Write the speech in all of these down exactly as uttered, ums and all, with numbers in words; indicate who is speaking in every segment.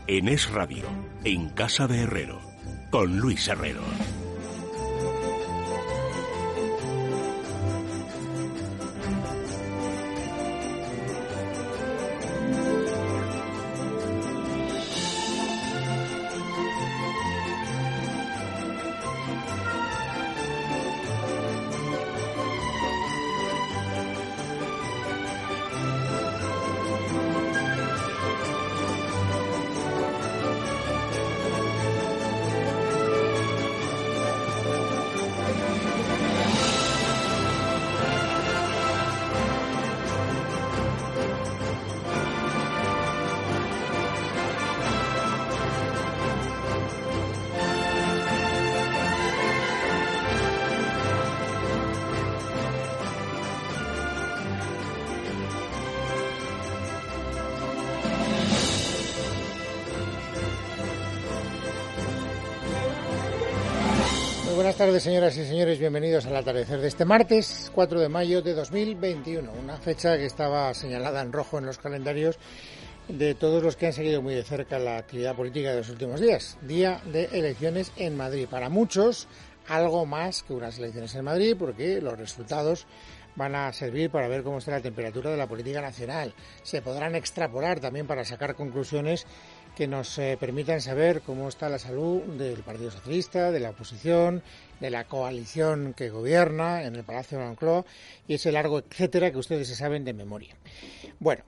Speaker 1: en Es Radio, en Casa de Herrero, con Luis Herrero.
Speaker 2: Buenas tardes, señoras y señores, bienvenidos al atardecer de este martes cuatro de mayo de dos mil veintiuno, una fecha que estaba señalada en rojo en los calendarios de todos los que han seguido muy de cerca la actividad política de los últimos días, día de elecciones en Madrid. Para muchos, algo más que unas elecciones en Madrid, porque los resultados van a servir para ver cómo está la temperatura de la política nacional. Se podrán extrapolar también para sacar conclusiones que nos eh, permitan saber cómo está la salud del Partido Socialista, de la oposición, de la coalición que gobierna en el Palacio de Moncloa y ese largo etcétera que ustedes se saben de memoria. Bueno,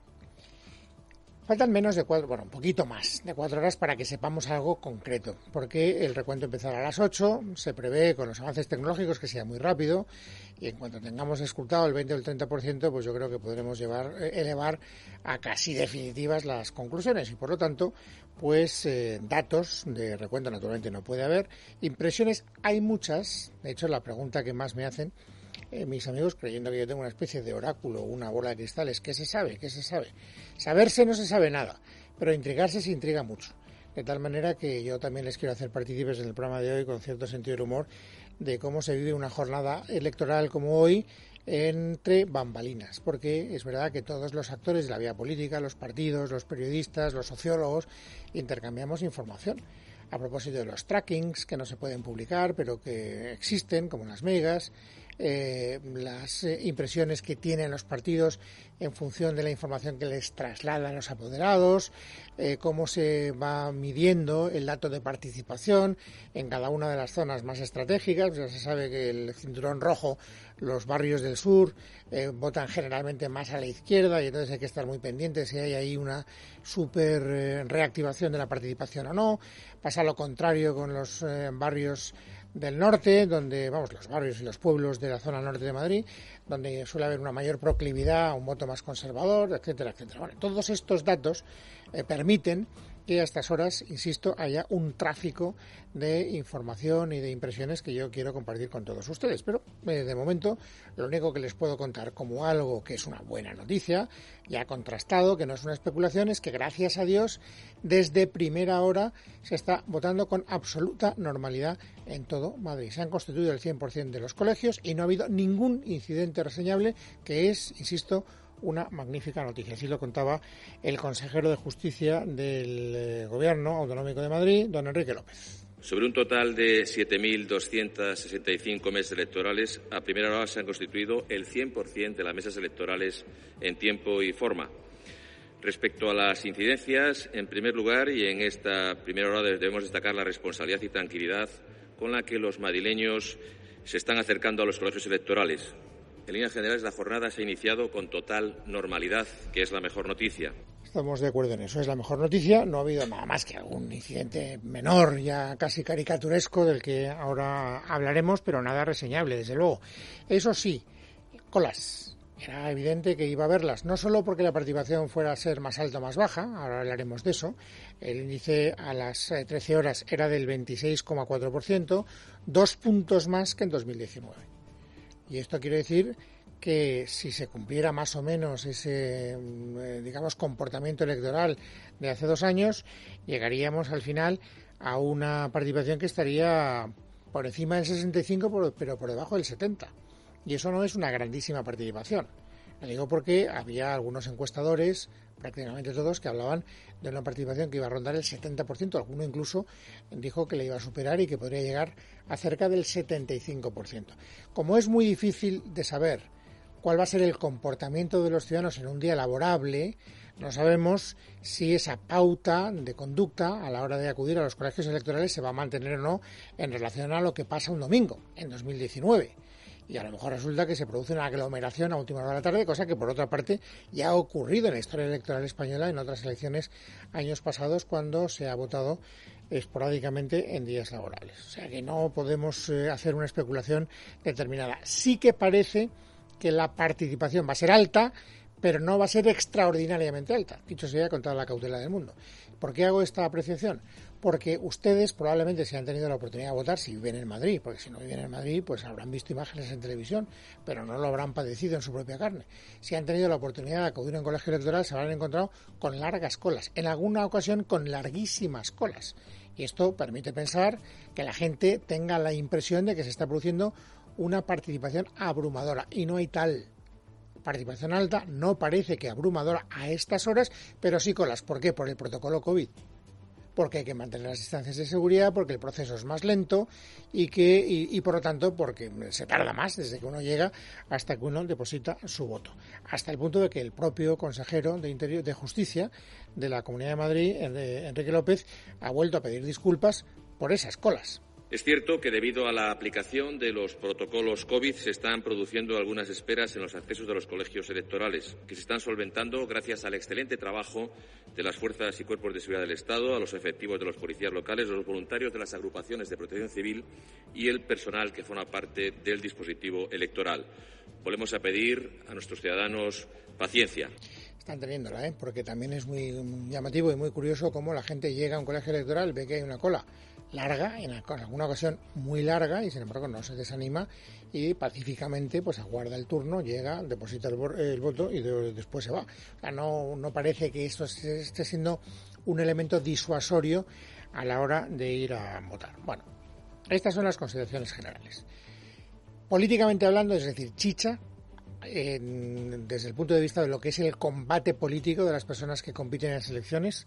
Speaker 2: faltan menos de cuatro, bueno, un poquito más de cuatro horas para que sepamos algo concreto, porque el recuento empezará a las ocho, se prevé con los avances tecnológicos que sea muy rápido y en cuanto tengamos escrutado el veinte o el treinta por ciento, pues yo creo que podremos llevar, elevar a casi definitivas las conclusiones y por lo tanto, pues eh, datos de recuento naturalmente no puede haber, impresiones hay muchas, de hecho la pregunta que más me hacen Eh, mis amigos, creyendo que yo tengo una especie de oráculo, una bola de cristales, ¿qué se sabe? ¿Qué se sabe? Saberse no se sabe nada, pero intrigarse se intriga mucho. De tal manera que yo también les quiero hacer partícipes en el programa de hoy, con cierto sentido del humor, de cómo se vive una jornada electoral como hoy entre bambalinas. Porque es verdad que todos los actores de la vida política, los partidos, los periodistas, los sociólogos, intercambiamos información. A propósito de los trackings que no se pueden publicar, pero que existen, como las megas, eh, las eh, impresiones que tienen los partidos en función de la información que les trasladan los apoderados, eh, cómo se va midiendo el dato de participación en cada una de las zonas más estratégicas. Ya se sabe que el cinturón rojo, los barrios del sur, eh, votan generalmente más a la izquierda y entonces hay que estar muy pendientes si hay ahí una super eh, reactivación de la participación o no. Pasa lo contrario con los eh, barrios del norte, donde, vamos, los barrios y los pueblos de la zona norte de Madrid, donde suele haber una mayor proclividad a un voto más conservador, etcétera, etcétera. Bueno, todos estos datos eh, permiten que a estas horas, insisto, haya un tráfico de información y de impresiones que yo quiero compartir con todos ustedes. Pero, eh, de momento, lo único que les puedo contar como algo que es una buena noticia, ya contrastado, que no es una especulación, es que, gracias a Dios, desde primera hora se está votando con absoluta normalidad en todo Madrid. Se han constituido el cien por ciento de los colegios y no ha habido ningún incidente reseñable, que es, insisto, una magnífica noticia. Así lo contaba el consejero de Justicia del eh, Gobierno Autonómico de Madrid, don Enrique López.
Speaker 3: Sobre un total de siete mil doscientos sesenta y cinco mesas electorales, a primera hora se han constituido el cien por ciento de las mesas electorales en tiempo y forma. Respecto a las incidencias, en primer lugar, y en esta primera hora debemos destacar la responsabilidad y tranquilidad con la que los madrileños se están acercando a los colegios electorales. En líneas generales, la jornada se ha iniciado con total normalidad, que es la mejor noticia.
Speaker 2: Estamos de acuerdo en eso, es la mejor noticia. No ha habido nada más que algún incidente menor, ya casi caricaturesco, del que ahora hablaremos, pero nada reseñable, desde luego. Eso sí, colas. Era evidente que iba a haberlas, no solo porque la participación fuera a ser más alta o más baja, ahora hablaremos de eso. El índice a las trece horas era del veintiséis coma cuatro por ciento, dos puntos más que en dos mil diecinueve. Y esto quiere decir que si se cumpliera más o menos ese, digamos, comportamiento electoral de hace dos años, llegaríamos al final a una participación que estaría por encima del sesenta y cinco, pero por debajo del setenta. Y eso no es una grandísima participación. Lo digo porque había algunos encuestadores, prácticamente todos, que hablaban de una participación que iba a rondar el setenta por ciento. Alguno incluso dijo que le iba a superar y que podría llegar a cerca del setenta y cinco por ciento. Como es muy difícil de saber cuál va a ser el comportamiento de los ciudadanos en un día laborable, no sabemos si esa pauta de conducta a la hora de acudir a los colegios electorales se va a mantener o no en relación a lo que pasa un domingo, en dos mil diecinueve. Y a lo mejor resulta que se produce una aglomeración a última hora de la tarde, cosa que por otra parte ya ha ocurrido en la historia electoral española en otras elecciones años pasados cuando se ha votado esporádicamente en días laborables. O sea que no podemos eh, hacer una especulación determinada. Sí que parece que la participación va a ser alta, pero no va a ser extraordinariamente alta, dicho sea con toda la cautela del mundo. ¿Por qué hago esta apreciación? Porque ustedes probablemente si han tenido la oportunidad de votar, si viven en Madrid, porque si no viven en Madrid, pues habrán visto imágenes en televisión, pero no lo habrán padecido en su propia carne. Si han tenido la oportunidad de acudir a un colegio electoral, se habrán encontrado con largas colas, en alguna ocasión con larguísimas colas. Y esto permite pensar que la gente tenga la impresión de que se está produciendo una participación abrumadora, y no hay tal participación alta, no parece que abrumadora a estas horas, pero sí colas. ¿Por qué? Por el protocolo COVID. Porque hay que mantener las distancias de seguridad, porque el proceso es más lento y que y, y por lo tanto porque se tarda más desde que uno llega hasta que uno deposita su voto. Hasta el punto de que el propio consejero de Interior de Justicia de la Comunidad de Madrid, Enrique López, ha vuelto a pedir disculpas por esas colas.
Speaker 3: Es cierto que debido a la aplicación de los protocolos COVID se están produciendo algunas esperas en los accesos de los colegios electorales, que se están solventando gracias al excelente trabajo de las fuerzas y cuerpos de seguridad del Estado, a los efectivos de los policías locales, los voluntarios de las agrupaciones de protección civil y el personal que forma parte del dispositivo electoral. Volvemos a pedir a nuestros ciudadanos paciencia.
Speaker 2: Están teniéndola, ¿eh? Porque también es muy llamativo y muy curioso cómo la gente llega a un colegio electoral, ve que hay una cola larga, en alguna ocasión muy larga, y sin embargo no se desanima y pacíficamente pues aguarda el turno, llega, deposita el, el voto y de, después se va. O sea, no, no parece que esto esté siendo un elemento disuasorio a la hora de ir a votar. Bueno, estas son las consideraciones generales. Políticamente hablando, es decir, chicha, en, desde el punto de vista de lo que es el combate político de las personas que compiten en las elecciones,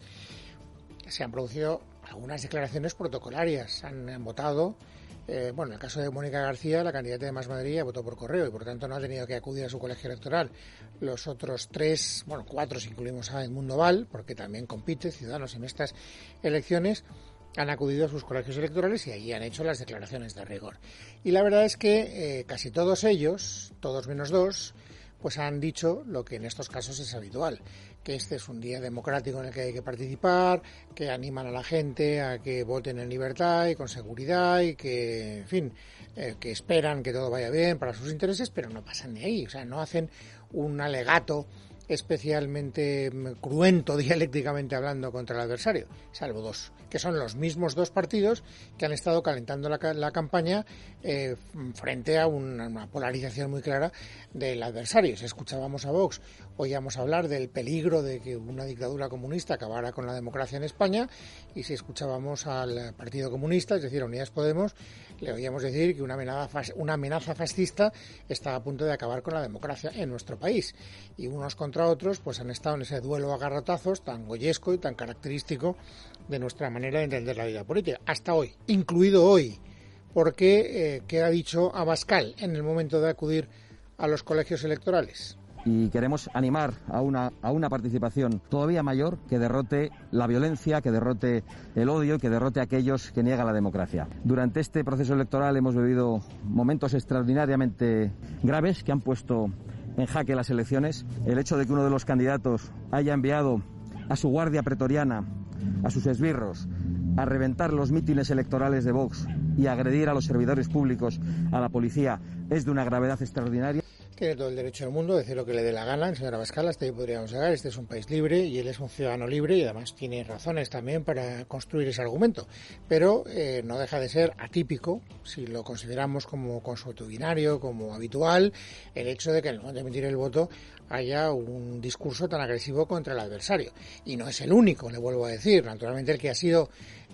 Speaker 2: se han producido algunas declaraciones protocolarias. Han, han votado, eh, bueno, en el caso de Mónica García, la candidata de Más Madrid, votó por correo y por tanto no ha tenido que acudir a su colegio electoral. Los otros tres, bueno, cuatro si incluimos a Edmundo Val, porque también compite Ciudadanos en estas elecciones, han acudido a sus colegios electorales y allí han hecho las declaraciones de rigor. Y la verdad es que eh, casi todos ellos, todos menos dos, pues han dicho lo que en estos casos es habitual, que este es un día democrático en el que hay que participar, que animan a la gente a que voten en libertad y con seguridad y que, en fin, eh, que esperan que todo vaya bien para sus intereses, pero no pasan de ahí, o sea, no hacen un alegato especialmente cruento dialécticamente hablando contra el adversario, salvo dos, que son los mismos dos partidos que han estado calentando la, la campaña eh, frente a una, una polarización muy clara del adversario. Si escuchábamos a Vox, oíamos hablar del peligro de que una dictadura comunista acabara con la democracia en España, y si escuchábamos al Partido Comunista, es decir, a Unidas Podemos, le oíamos decir que una amenaza, una amenaza fascista estaba a punto de acabar con la democracia en nuestro país. Y unos contra otros pues han estado en ese duelo a garrotazos tan goyesco y tan característico de nuestra manera de entender la vida política, hasta hoy, incluido hoy, porque eh, ¿qué ha dicho Abascal en el momento de acudir a los colegios electorales?
Speaker 4: Y queremos animar a una, a una participación todavía mayor que derrote la violencia, que derrote el odio y que derrote a aquellos que niegan la democracia. Durante este proceso electoral hemos vivido momentos extraordinariamente graves que han puesto en jaque las elecciones. El hecho de que uno de los candidatos haya enviado a su guardia pretoriana, a sus esbirros, a reventar los mítines electorales de Vox y a agredir a los servidores públicos, a la policía, es de una gravedad extraordinaria.
Speaker 2: Tiene todo el derecho del mundo de decir lo que le dé la gana, el señor Abascal, hasta ahí podríamos llegar. Este es un país libre y él es un ciudadano libre y además tiene razones también para construir ese argumento. Pero eh, no deja de ser atípico, si lo consideramos como consuetudinario, como habitual, el hecho de que en el momento de emitir el voto haya un discurso tan agresivo contra el adversario. Y no es el único, le vuelvo a decir. Naturalmente el que ha sido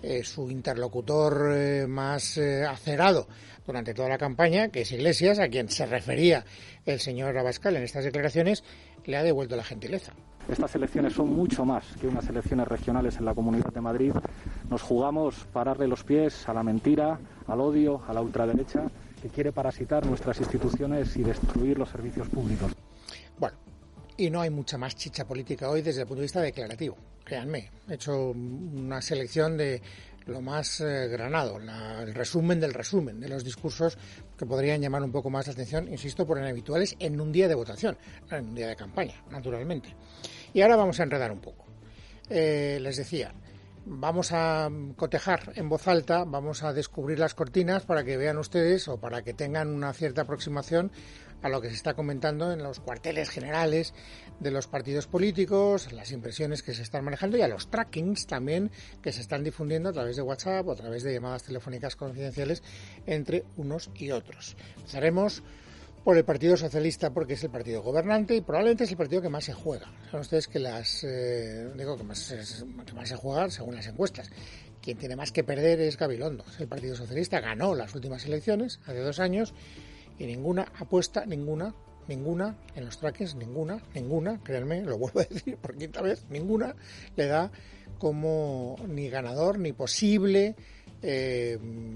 Speaker 2: eh, su interlocutor eh, más eh, acerado durante toda la campaña, que es Iglesias, a quien se refería el señor Abascal en estas declaraciones, le ha devuelto la gentileza.
Speaker 5: Estas elecciones son mucho más que unas elecciones regionales en la Comunidad de Madrid. Nos jugamos pararle los pies a la mentira, al odio, a la ultraderecha, que quiere parasitar nuestras instituciones y destruir los servicios públicos.
Speaker 2: Bueno, y no hay mucha más chicha política hoy desde el punto de vista declarativo. Créanme, he hecho una selección de lo más eh, granado, la, el resumen del resumen de los discursos que podrían llamar un poco más la atención, insisto, por inhabituales en un día de votación, no en un día de campaña, naturalmente. Y ahora vamos a enredar un poco. Eh, les decía, vamos a cotejar en voz alta, vamos a descubrir las cortinas para que vean ustedes o para que tengan una cierta aproximación a lo que se está comentando en los cuarteles generales de los partidos políticos, las impresiones que se están manejando y a los trackings también que se están difundiendo a través de WhatsApp o a través de llamadas telefónicas confidenciales entre unos y otros. Empezaremos por el Partido Socialista porque es el partido gobernante y probablemente es el partido que más se juega. Saben ustedes que las eh, digo que más, es, que más se juega según las encuestas. Quien tiene más que perder es Gabilondo. El Partido Socialista ganó las últimas elecciones hace dos años y ninguna apuesta, ninguna, ninguna, en los trackings, ninguna, ninguna, créanme, lo vuelvo a decir por quinta vez, ninguna le da como ni ganador ni posible eh,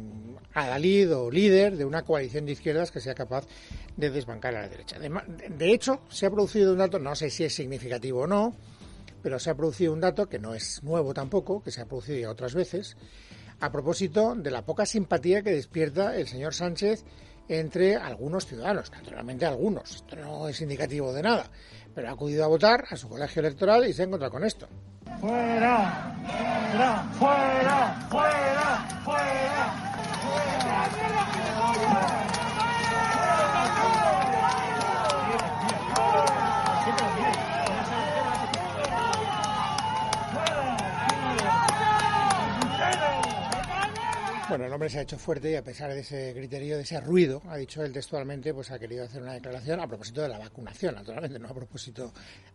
Speaker 2: adalid o líder de una coalición de izquierdas que sea capaz de desbancar a la derecha. De, de hecho, se ha producido un dato, no sé si es significativo o no, pero se ha producido un dato que no es nuevo tampoco, que se ha producido ya otras veces, a propósito de la poca simpatía que despierta el señor Sánchez entre algunos ciudadanos, naturalmente algunos, esto no es indicativo de nada, pero ha acudido a votar a su colegio electoral y se ha encontrado con esto.
Speaker 6: ¡Fuera! ¡Fuera! ¡Fuera! ¡Fuera! ¡Fuera!
Speaker 2: Bueno, el hombre se ha hecho fuerte y a pesar de ese griterío, de ese ruido, ha dicho él textualmente, pues ha querido hacer una declaración a propósito de la vacunación, naturalmente, no a propósito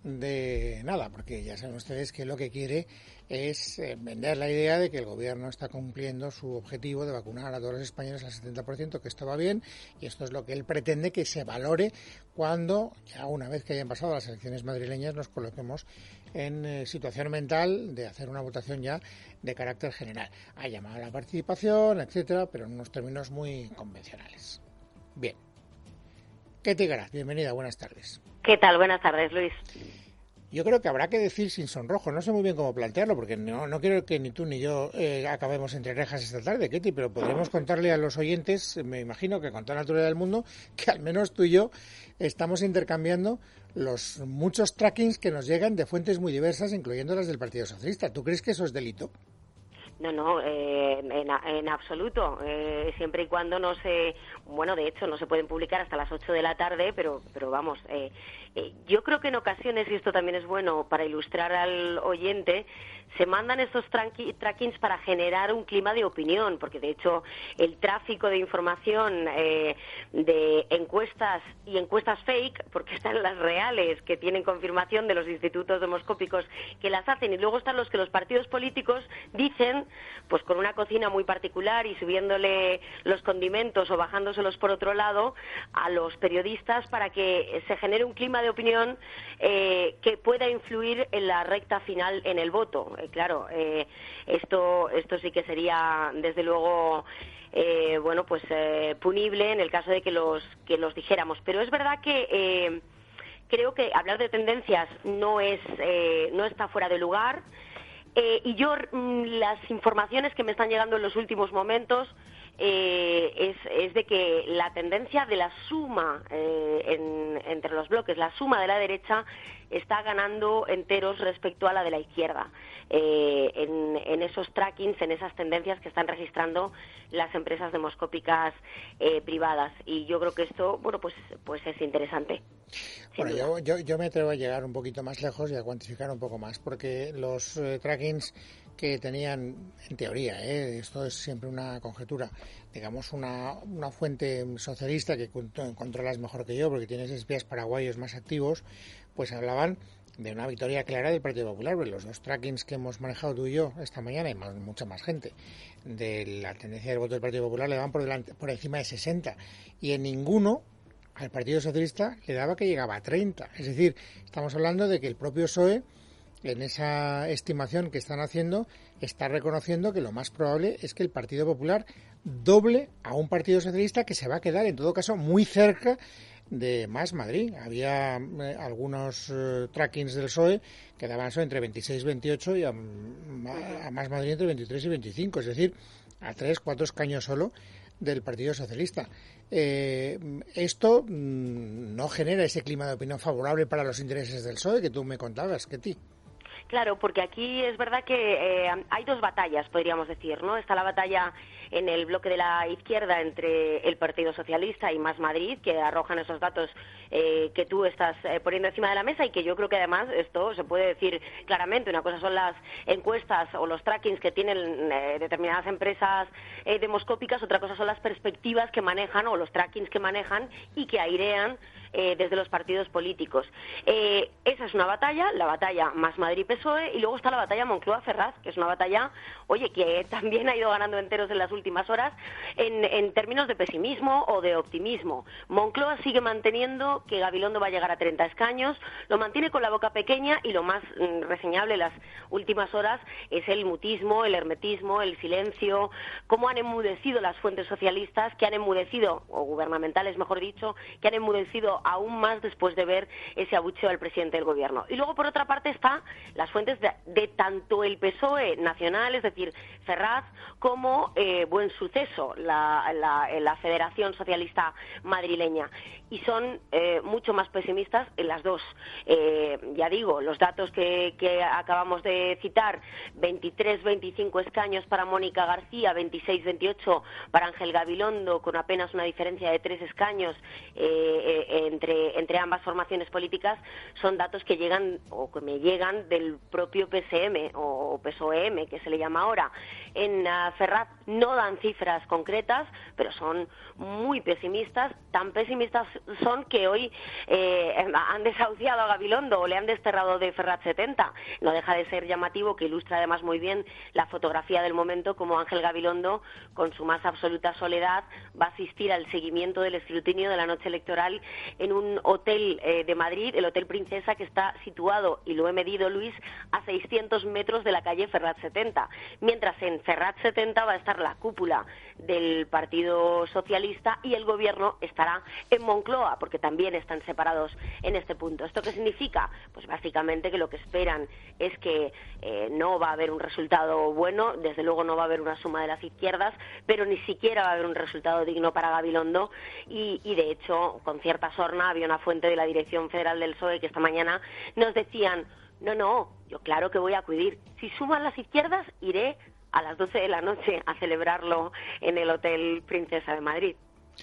Speaker 2: de nada, porque ya saben ustedes que lo que quiere es eh, vender la idea de que el gobierno está cumpliendo su objetivo de vacunar a todos los españoles al setenta por ciento, que esto va bien, y esto es lo que él pretende que se valore cuando, ya una vez que hayan pasado las elecciones madrileñas, nos coloquemos en eh, situación mental de hacer una votación ya de carácter general. Ha llamado a la participación, etcétera, pero en unos términos muy convencionales. Bien. Ketty Garat, bienvenida, buenas tardes.
Speaker 7: ¿Qué tal? Buenas tardes, Luis.
Speaker 2: Yo creo que habrá que decir sin sonrojo, no sé muy bien cómo plantearlo, porque no, no quiero que ni tú ni yo eh, acabemos entre rejas esta tarde, Ketty, pero podremos contarle a los oyentes, me imagino que con toda la naturaleza del mundo, que al menos tú y yo estamos intercambiando los muchos trackings que nos llegan de fuentes muy diversas, incluyendo las del Partido Socialista. ¿Tú crees que eso es delito?
Speaker 7: No, no, eh, en, en absoluto. Eh, siempre y cuando no se... Bueno, de hecho, no se pueden publicar hasta las ocho de la tarde, pero, pero vamos, eh, eh, yo creo que en ocasiones, y esto también es bueno para ilustrar al oyente, se mandan estos tranqui, trackings para generar un clima de opinión, porque de hecho el tráfico de información eh, de encuestas y encuestas fake, porque están las reales que tienen confirmación de los institutos demoscópicos que las hacen, y luego están los que los partidos políticos dicen, pues con una cocina muy particular y subiéndole los condimentos o bajándoselos por otro lado a los periodistas para que se genere un clima de opinión eh, que pueda influir en la recta final en el voto. Eh, claro, eh, esto, esto sí que sería, desde luego, eh, bueno, pues eh, punible en el caso de que los, que los dijéramos. Pero es verdad que eh, creo que hablar de tendencias no es, eh, no está fuera de lugar. Eh, y yo, las informaciones que me están llegando en los últimos momentos eh, es, es de que la tendencia de la suma eh, en, entre los bloques, la suma de la derecha, está ganando enteros respecto a la de la izquierda, eh, en, en esos trackings, en esas tendencias que están registrando las empresas demoscópicas eh, privadas. Y yo creo que esto, bueno, pues, pues es interesante.
Speaker 2: Bueno, yo, yo, yo me atrevo a llegar un poquito más lejos y a cuantificar un poco más, porque los eh, trackings que tenían, en teoría, ¿eh? Esto es siempre una conjetura, digamos una, una fuente socialista que controlas mejor que yo, porque tienes espías paraguayos más activos, pues hablaban de una victoria clara del Partido Popular, porque los dos trackings que hemos manejado tú y yo esta mañana, y más, mucha más gente, de la tendencia del voto del Partido Popular le van por delante, por encima de sesenta, y en ninguno al Partido Socialista le daba que llegaba a treinta. Es decir, estamos hablando de que el propio P S O E, en esa estimación que están haciendo, está reconociendo que lo más probable es que el Partido Popular doble a un Partido Socialista que se va a quedar, en todo caso, muy cerca de Más Madrid. Había eh, algunos eh, trackings del P S O E que daban eso entre veintiséis y veintiocho y a, a Más Madrid entre veintitrés y veinticinco, es decir, a tres, cuatro escaños solo del Partido Socialista. Eh, esto mmm, no genera ese clima de opinión favorable para los intereses del P S O E que tú me contabas, Ketty.
Speaker 7: Claro, porque aquí es verdad que eh, hay dos batallas, podríamos decir, ¿no? Está la batalla en el bloque de la izquierda entre el Partido Socialista y Más Madrid, que arrojan esos datos eh, que tú estás eh, poniendo encima de la mesa y que yo creo que además esto se puede decir claramente. Una cosa son las encuestas o los trackings que tienen eh, determinadas empresas eh, demoscópicas, otra cosa son las perspectivas que manejan o los trackings que manejan y que airean Eh, desde los partidos políticos. Eh, esa es una batalla, la batalla Más Madrid-P S O E, y luego está la batalla Moncloa-Ferraz, que es una batalla, oye, que también ha ido ganando enteros en las últimas horas en, en términos de pesimismo o de optimismo. Moncloa sigue manteniendo que Gabilondo va a llegar a treinta escaños, lo mantiene con la boca pequeña, y lo más mm, reseñable en las últimas horas es el mutismo, el hermetismo, el silencio, cómo han enmudecido las fuentes socialistas, que han enmudecido, o gubernamentales mejor dicho, que han enmudecido aún más después de ver ese abucheo al presidente del gobierno. Y luego, por otra parte, está las fuentes de, de tanto el P S O E nacional, es decir, Ferraz, como eh, Buen Suceso, la, la, la Federación Socialista madrileña. Y son eh, mucho más pesimistas en las dos. Eh, ya digo, los datos que, que acabamos de citar, veintitrés veinticinco escaños para Mónica García, veintiséis veintiocho para Ángel Gabilondo, con apenas una diferencia de tres escaños eh, eh, entre, entre ambas formaciones políticas, son datos que llegan o que me llegan del propio P S M o P S O E M, que se le llama ahora. En uh, Ferraz no dan cifras concretas, pero son muy pesimistas, tan pesimistas son que hoy eh, han desahuciado a Gabilondo o le han desterrado de Ferraz setenta. No deja de ser llamativo, que ilustra además muy bien la fotografía del momento, como Ángel Gabilondo, con su más absoluta soledad, va a asistir al seguimiento del escrutinio de la noche electoral en un hotel eh, de Madrid, el Hotel Princesa, que está situado, y lo he medido, Luis, a seiscientos metros de la calle Ferraz setenta. Mientras en Ferraz setenta va a estar la cúpula del Partido Socialista y el gobierno estará en Moncloa, porque también están separados en este punto. ¿Esto qué significa? Pues básicamente que lo que esperan es que eh, no va a haber un resultado bueno, desde luego no va a haber una suma de las izquierdas, pero ni siquiera va a haber un resultado digno para Gabilondo, y, y de hecho, con cierta sorna, había una fuente de la Dirección Federal del P S O E que esta mañana nos decían: no, no, yo claro que voy a acudir. Si suman las izquierdas, iré a las doce de la noche a celebrarlo en el Hotel Princesa de Madrid.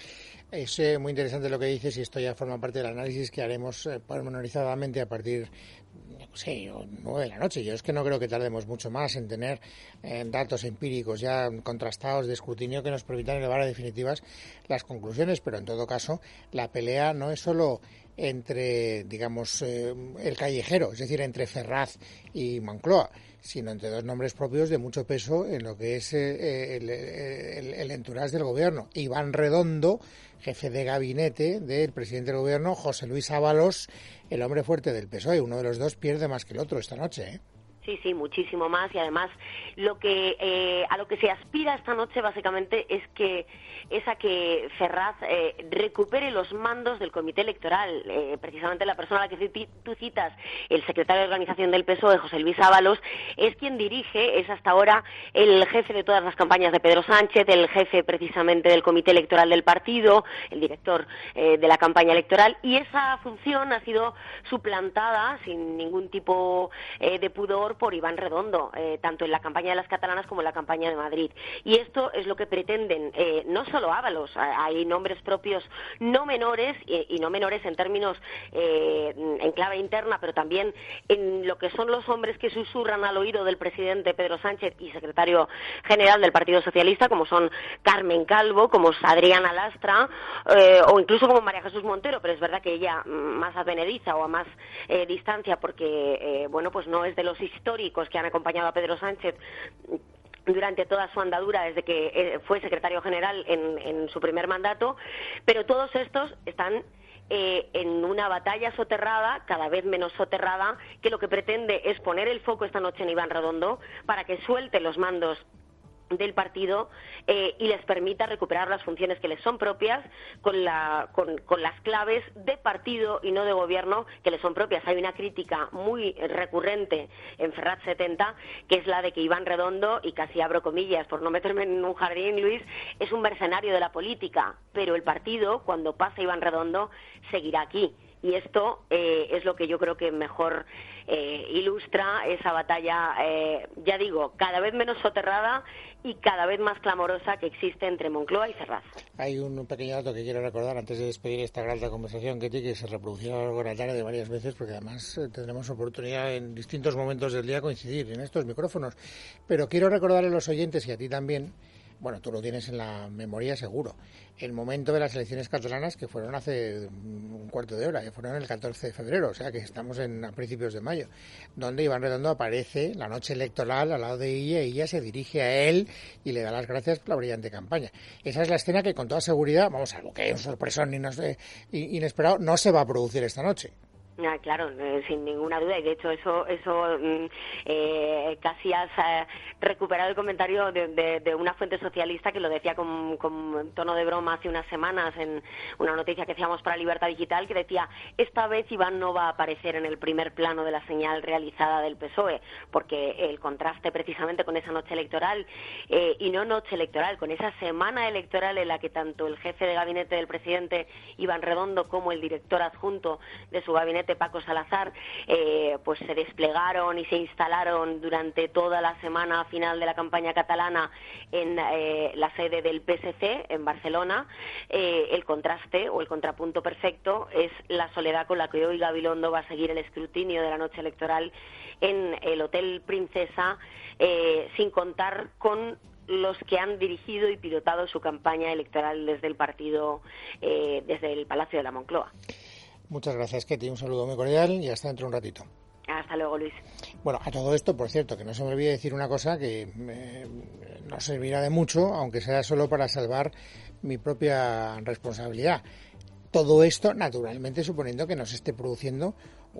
Speaker 2: Es eh, muy interesante lo que dices, y esto ya forma parte del análisis que haremos eh, pormenorizadamente a partir, no sé, nueve de la noche. Yo es que no creo que tardemos mucho más en tener eh, datos empíricos ya contrastados de escrutinio que nos permitan elevar a definitivas las conclusiones, pero en todo caso la pelea no es solo entre, digamos, eh, el callejero, es decir, entre Ferraz y Moncloa, sino entre dos nombres propios de mucho peso en lo que es eh, el, el, el entourage del gobierno. Iván Redondo, jefe de gabinete del presidente del gobierno, José Luis Ábalos, el hombre fuerte del P S O E. Uno de los dos pierde más que el otro esta noche, ¿eh?
Speaker 7: Sí, sí, muchísimo más, y además lo que eh, a lo que se aspira esta noche básicamente es que es a que Ferraz eh, recupere los mandos del comité electoral. Eh, precisamente la persona a la que tú citas, el secretario de organización del P S O E, José Luis Ábalos, es quien dirige, es hasta ahora el jefe de todas las campañas de Pedro Sánchez, el jefe precisamente del comité electoral del partido, el director eh, de la campaña electoral, y esa función ha sido suplantada sin ningún tipo eh, de pudor por Iván Redondo, eh, tanto en la campaña de las catalanas como en la campaña de Madrid. Y esto es lo que pretenden, eh, no solo Ábalos, hay nombres propios no menores, y, y no menores en términos eh, en clave interna, pero también en lo que son los hombres que susurran al oído del presidente Pedro Sánchez y secretario general del Partido Socialista, como son Carmen Calvo, como Adriana Lastra, eh, o incluso como María Jesús Montero, pero es verdad que ella más advenediza o a más eh, distancia, porque eh, bueno, pues no es de los históricos que han acompañado a Pedro Sánchez durante toda su andadura desde que fue secretario general en, en su primer mandato, pero todos estos están eh, en una batalla soterrada, cada vez menos soterrada, que lo que pretende es poner el foco esta noche en Iván Redondo para que suelte los mandos del partido eh, y les permita recuperar las funciones que les son propias con, la, con, con las claves de partido y no de gobierno que les son propias. Hay una crítica muy recurrente en Ferrat setenta, que es la de que Iván Redondo, y casi abro comillas por no meterme en un jardín, Luis, es un mercenario de la política, pero el partido, cuando pase Iván Redondo, seguirá aquí. Y esto eh, es lo que yo creo que mejor eh, ilustra esa batalla, eh, ya digo, cada vez menos soterrada y cada vez más clamorosa que existe entre Moncloa y Ferraz.
Speaker 2: Hay un pequeño dato que quiero recordar antes de despedir esta gran conversación, Ketty, que se reproducirá a lo largo de la tarde varias veces, porque además eh, tendremos oportunidad en distintos momentos del día coincidir en estos micrófonos. Pero quiero recordar a los oyentes y a ti también, bueno, tú lo tienes en la memoria seguro, el momento de las elecciones catalanas, que fueron hace un cuarto de hora, que fueron el catorce de febrero, o sea que estamos en, a principios de mayo, donde Iván Redondo aparece la noche electoral al lado de ella, y ella se dirige a él y le da las gracias por la brillante campaña. Esa es la escena que con toda seguridad, vamos, algo que es un sorpresón inesperado, no se va a producir esta noche.
Speaker 7: Ah, claro, eh, sin ninguna duda, y de hecho eso eso eh, casi has eh, recuperado el comentario de, de, de una fuente socialista que lo decía con, con tono de broma hace unas semanas en una noticia que hacíamos para Libertad Digital, que decía: esta vez Iván no va a aparecer en el primer plano de la señal realizada del P S O E, porque el contraste precisamente con esa noche electoral, eh, y no noche electoral, con esa semana electoral en la que tanto el jefe de gabinete del presidente, Iván Redondo, como el director adjunto de su gabinete, Paco Salazar, eh, pues se desplegaron y se instalaron durante toda la semana final de la campaña catalana en eh, la sede del P S C en Barcelona. Eh, el contraste o el contrapunto perfecto es la soledad con la que hoy Gabilondo va a seguir el escrutinio de la noche electoral en el Hotel Princesa, eh, sin contar con los que han dirigido y pilotado su campaña electoral desde el partido, eh, desde el Palacio de la Moncloa.
Speaker 2: Muchas gracias, Ketty. Un saludo muy cordial y hasta dentro de un ratito.
Speaker 7: Hasta luego, Luis.
Speaker 2: Bueno, a todo esto, por cierto, que no se me olvide decir una cosa que eh, nos servirá de mucho, aunque sea solo para salvar mi propia responsabilidad. Todo esto, naturalmente, suponiendo que no se esté produciendo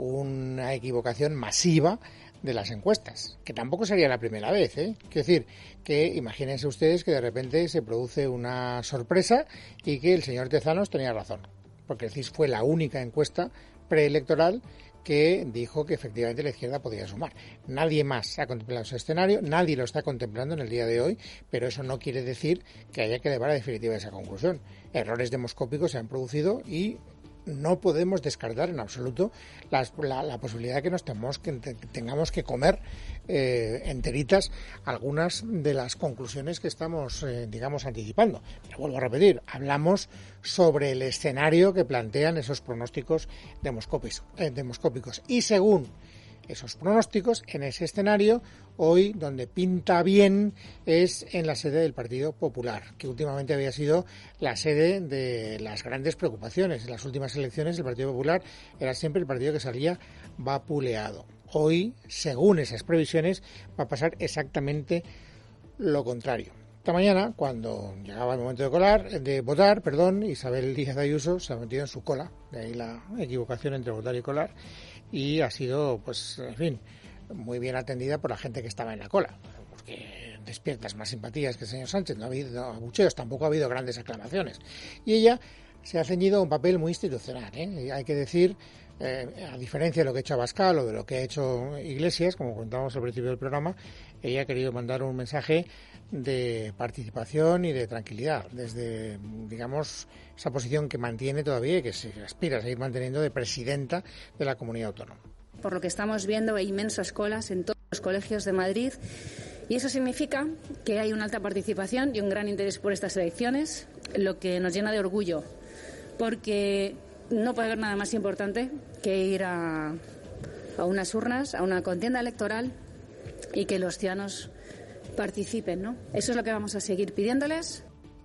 Speaker 2: una equivocación masiva de las encuestas, que tampoco sería la primera vez, ¿eh? Quiero decir, que imagínense ustedes que de repente se produce una sorpresa y que el señor Tezanos tenía razón, porque el C I S fue la única encuesta preelectoral que dijo que efectivamente la izquierda podía sumar. Nadie más ha contemplado ese escenario, nadie lo está contemplando en el día de hoy, pero eso no quiere decir que haya que llevar a definitiva esa conclusión. Errores demoscópicos se han producido y no podemos descartar en absoluto las, la, la posibilidad de que nos tengamos que, tengamos que comer eh, enteritas algunas de las conclusiones que estamos, eh, digamos, anticipando. Pero vuelvo a repetir, hablamos sobre el escenario que plantean esos pronósticos demoscópicos, eh, demoscópicos. Y según esos pronósticos, en ese escenario, hoy donde pinta bien es en la sede del Partido Popular, que últimamente había sido la sede de las grandes preocupaciones. En las últimas elecciones el Partido Popular era siempre el partido que salía vapuleado. Hoy, según esas previsiones, va a pasar exactamente lo contrario. Esta mañana, cuando llegaba el momento de colar, de votar, perdón, Isabel Díaz Ayuso se ha metido en su cola, de ahí la equivocación entre votar y colar, y ha sido, pues, en fin, muy bien atendida por la gente que estaba en la cola, porque despiertas más simpatías que el señor Sánchez, no ha habido abucheos, tampoco ha habido grandes aclamaciones, y ella se ha ceñido a un papel muy institucional, ¿eh? Hay que decir, eh, a diferencia de lo que ha hecho Abascal o de lo que ha hecho Iglesias, como contábamos al principio del programa, ella ha querido mandar un mensaje de participación y de tranquilidad, desde, digamos, esa posición que mantiene todavía y que se aspira a seguir manteniendo de presidenta de la comunidad autónoma.
Speaker 8: Por lo que estamos viendo, hay inmensas colas en todo. los colegios de Madrid, y eso significa que hay una alta participación y un gran interés por estas elecciones, lo que nos llena de orgullo, porque no puede haber nada más importante que ir a, a unas urnas, a una contienda electoral y que los ciudadanos participen, ¿no? Eso es lo que vamos a seguir pidiéndoles.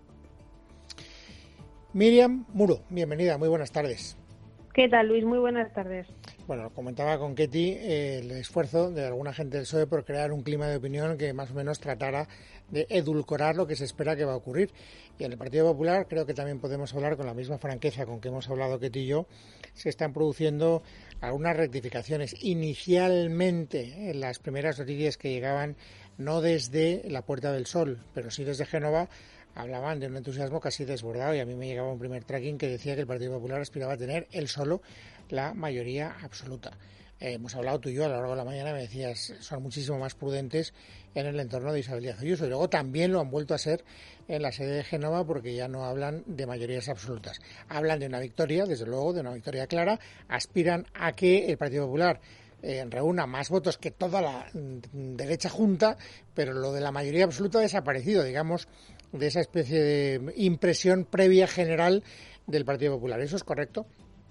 Speaker 2: Miriam Muro, bienvenida, muy buenas tardes.
Speaker 9: ¿Qué tal, Luis? Muy buenas tardes.
Speaker 2: Bueno, comentaba con Ketty eh, el esfuerzo de alguna gente del P S O E por crear un clima de opinión que más o menos tratara de edulcorar lo que se espera que va a ocurrir. Y en el Partido Popular creo que también podemos hablar con la misma franqueza con que hemos hablado Ketty y yo. Se están produciendo algunas rectificaciones. Inicialmente, en las primeras noticias que llegaban, no desde la Puerta del Sol, pero sí desde Génova, hablaban de un entusiasmo casi desbordado, y a mí me llegaba un primer tracking que decía que el Partido Popular aspiraba a tener él solo la mayoría absoluta. Eh, hemos hablado tú y yo a lo largo de la mañana, me decías, son muchísimo más prudentes en el entorno de Isabel Díaz Ayuso, y luego también lo han vuelto a ser en la sede de Génova, porque ya no hablan de mayorías absolutas. Hablan de una victoria, desde luego, de una victoria clara, aspiran a que el Partido Popular Eh, reúna más votos que toda la mm, derecha junta, pero lo de la mayoría absoluta ha desaparecido, digamos, de esa especie de impresión previa general del Partido Popular. ¿Eso es correcto?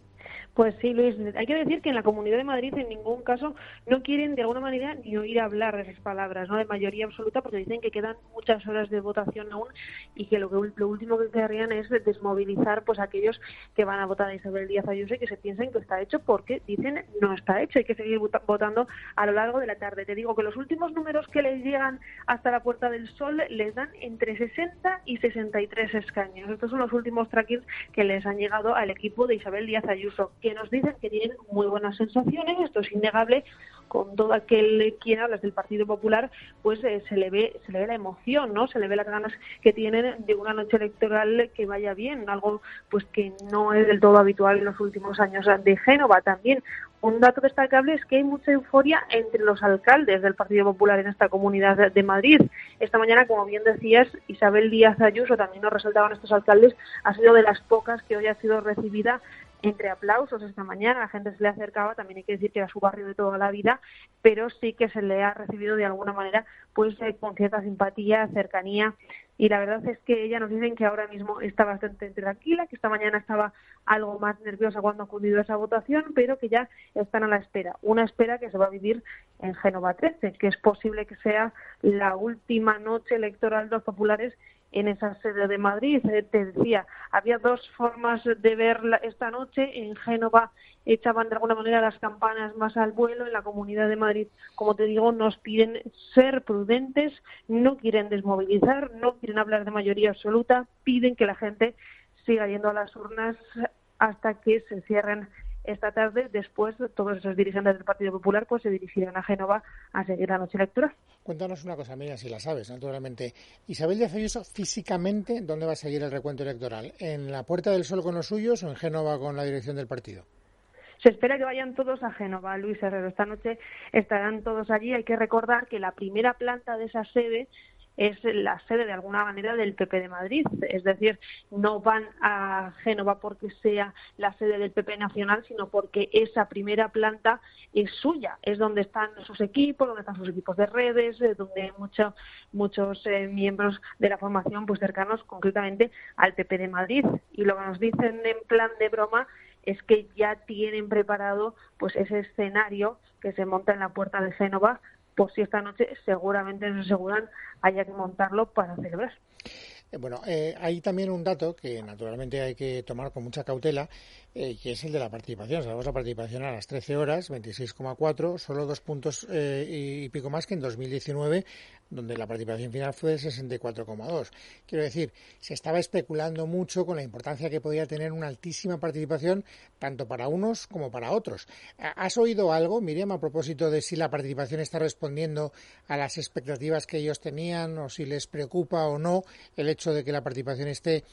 Speaker 9: Pues sí, Luis, hay que decir que en la Comunidad de Madrid en ningún caso no quieren de alguna manera ni oír hablar de esas palabras, ¿no?, de mayoría absoluta, porque dicen que quedan muchas horas de votación aún y que lo, que, lo último que querrían es desmovilizar pues a aquellos que van a votar a Isabel Díaz Ayuso y que se piensen que está hecho, porque dicen no está hecho, hay que seguir votando a lo largo de la tarde. Te digo que los últimos números que les llegan hasta la Puerta del Sol les dan entre sesenta y sesenta y tres escaños. Estos son los últimos trackings que les han llegado al equipo de Isabel Díaz Ayuso, que nos dicen que tienen muy buenas sensaciones. Esto es innegable. Con todo aquel quien hablas del Partido Popular, pues eh, se le ve se le ve la emoción, ¿no? Se le ve las ganas que tienen de una noche electoral que vaya bien, algo pues que no es del todo habitual en los últimos años de Génova. También un dato destacable es que hay mucha euforia entre los alcaldes del Partido Popular en esta Comunidad de Madrid. Esta mañana, como bien decías, Isabel Díaz Ayuso, también nos resaltaban estos alcaldes, ha sido de las pocas que hoy ha sido recibida entre aplausos esta mañana. La gente se le acercaba, también hay que decir que era su barrio de toda la vida, pero sí que se le ha recibido de alguna manera pues eh, con cierta simpatía, cercanía, y la verdad es que ella nos dicen que ahora mismo está bastante tranquila, que esta mañana estaba algo más nerviosa cuando ha acudido a esa votación, pero que ya están a la espera, una espera que se va a vivir en Génova trece, que es posible que sea la última noche electoral de los populares en esa sede de Madrid. Eh, te decía, había dos formas de ver esta noche. En Génova echaban de alguna manera las campanas más al vuelo. En la Comunidad de Madrid, como te digo, nos piden ser prudentes, no quieren desmovilizar, no quieren hablar de mayoría absoluta, piden que la gente siga yendo a las urnas hasta que se cierren esta tarde. Después, todos esos dirigentes del Partido Popular pues se dirigirán a Génova a seguir la noche electoral.
Speaker 2: Cuéntanos una cosa, Mira, si la sabes, naturalmente. Isabel Díaz Ayuso, físicamente, ¿dónde va a seguir el recuento electoral? ¿En la Puerta del Sol con los suyos o en Génova con la dirección del partido?
Speaker 9: Se espera que vayan todos a Génova, Luis Herrero. Esta noche estarán todos allí. Hay que recordar que la primera planta de esa sede es la sede de alguna manera del P P de Madrid, es decir, no van a Génova porque sea la sede del P P nacional, sino porque esa primera planta es suya, es donde están sus equipos, donde están sus equipos de redes, donde hay mucho, muchos eh, miembros de la formación pues cercanos concretamente al P P de Madrid. Y lo que nos dicen en plan de broma es que ya tienen preparado pues ese escenario que se monta en la Puerta de Génova, por si esta noche seguramente nos aseguran haya que montarlo para celebrar.
Speaker 2: Bueno, eh, hay también un dato que naturalmente hay que tomar con mucha cautela, eh, que es el de la participación. Sabemos la participación a las trece horas, veintiséis coma cuatro, solo dos puntos eh, y pico más que en dos mil diecinueve, donde la participación final fue de sesenta y cuatro coma dos. Quiero decir, se estaba especulando mucho con la importancia que podía tener una altísima participación, tanto para unos como para otros. ¿Has oído algo, Miriam, a propósito de si la participación está respondiendo a las expectativas que ellos tenían, o si les preocupa o no el hecho de que la participación esté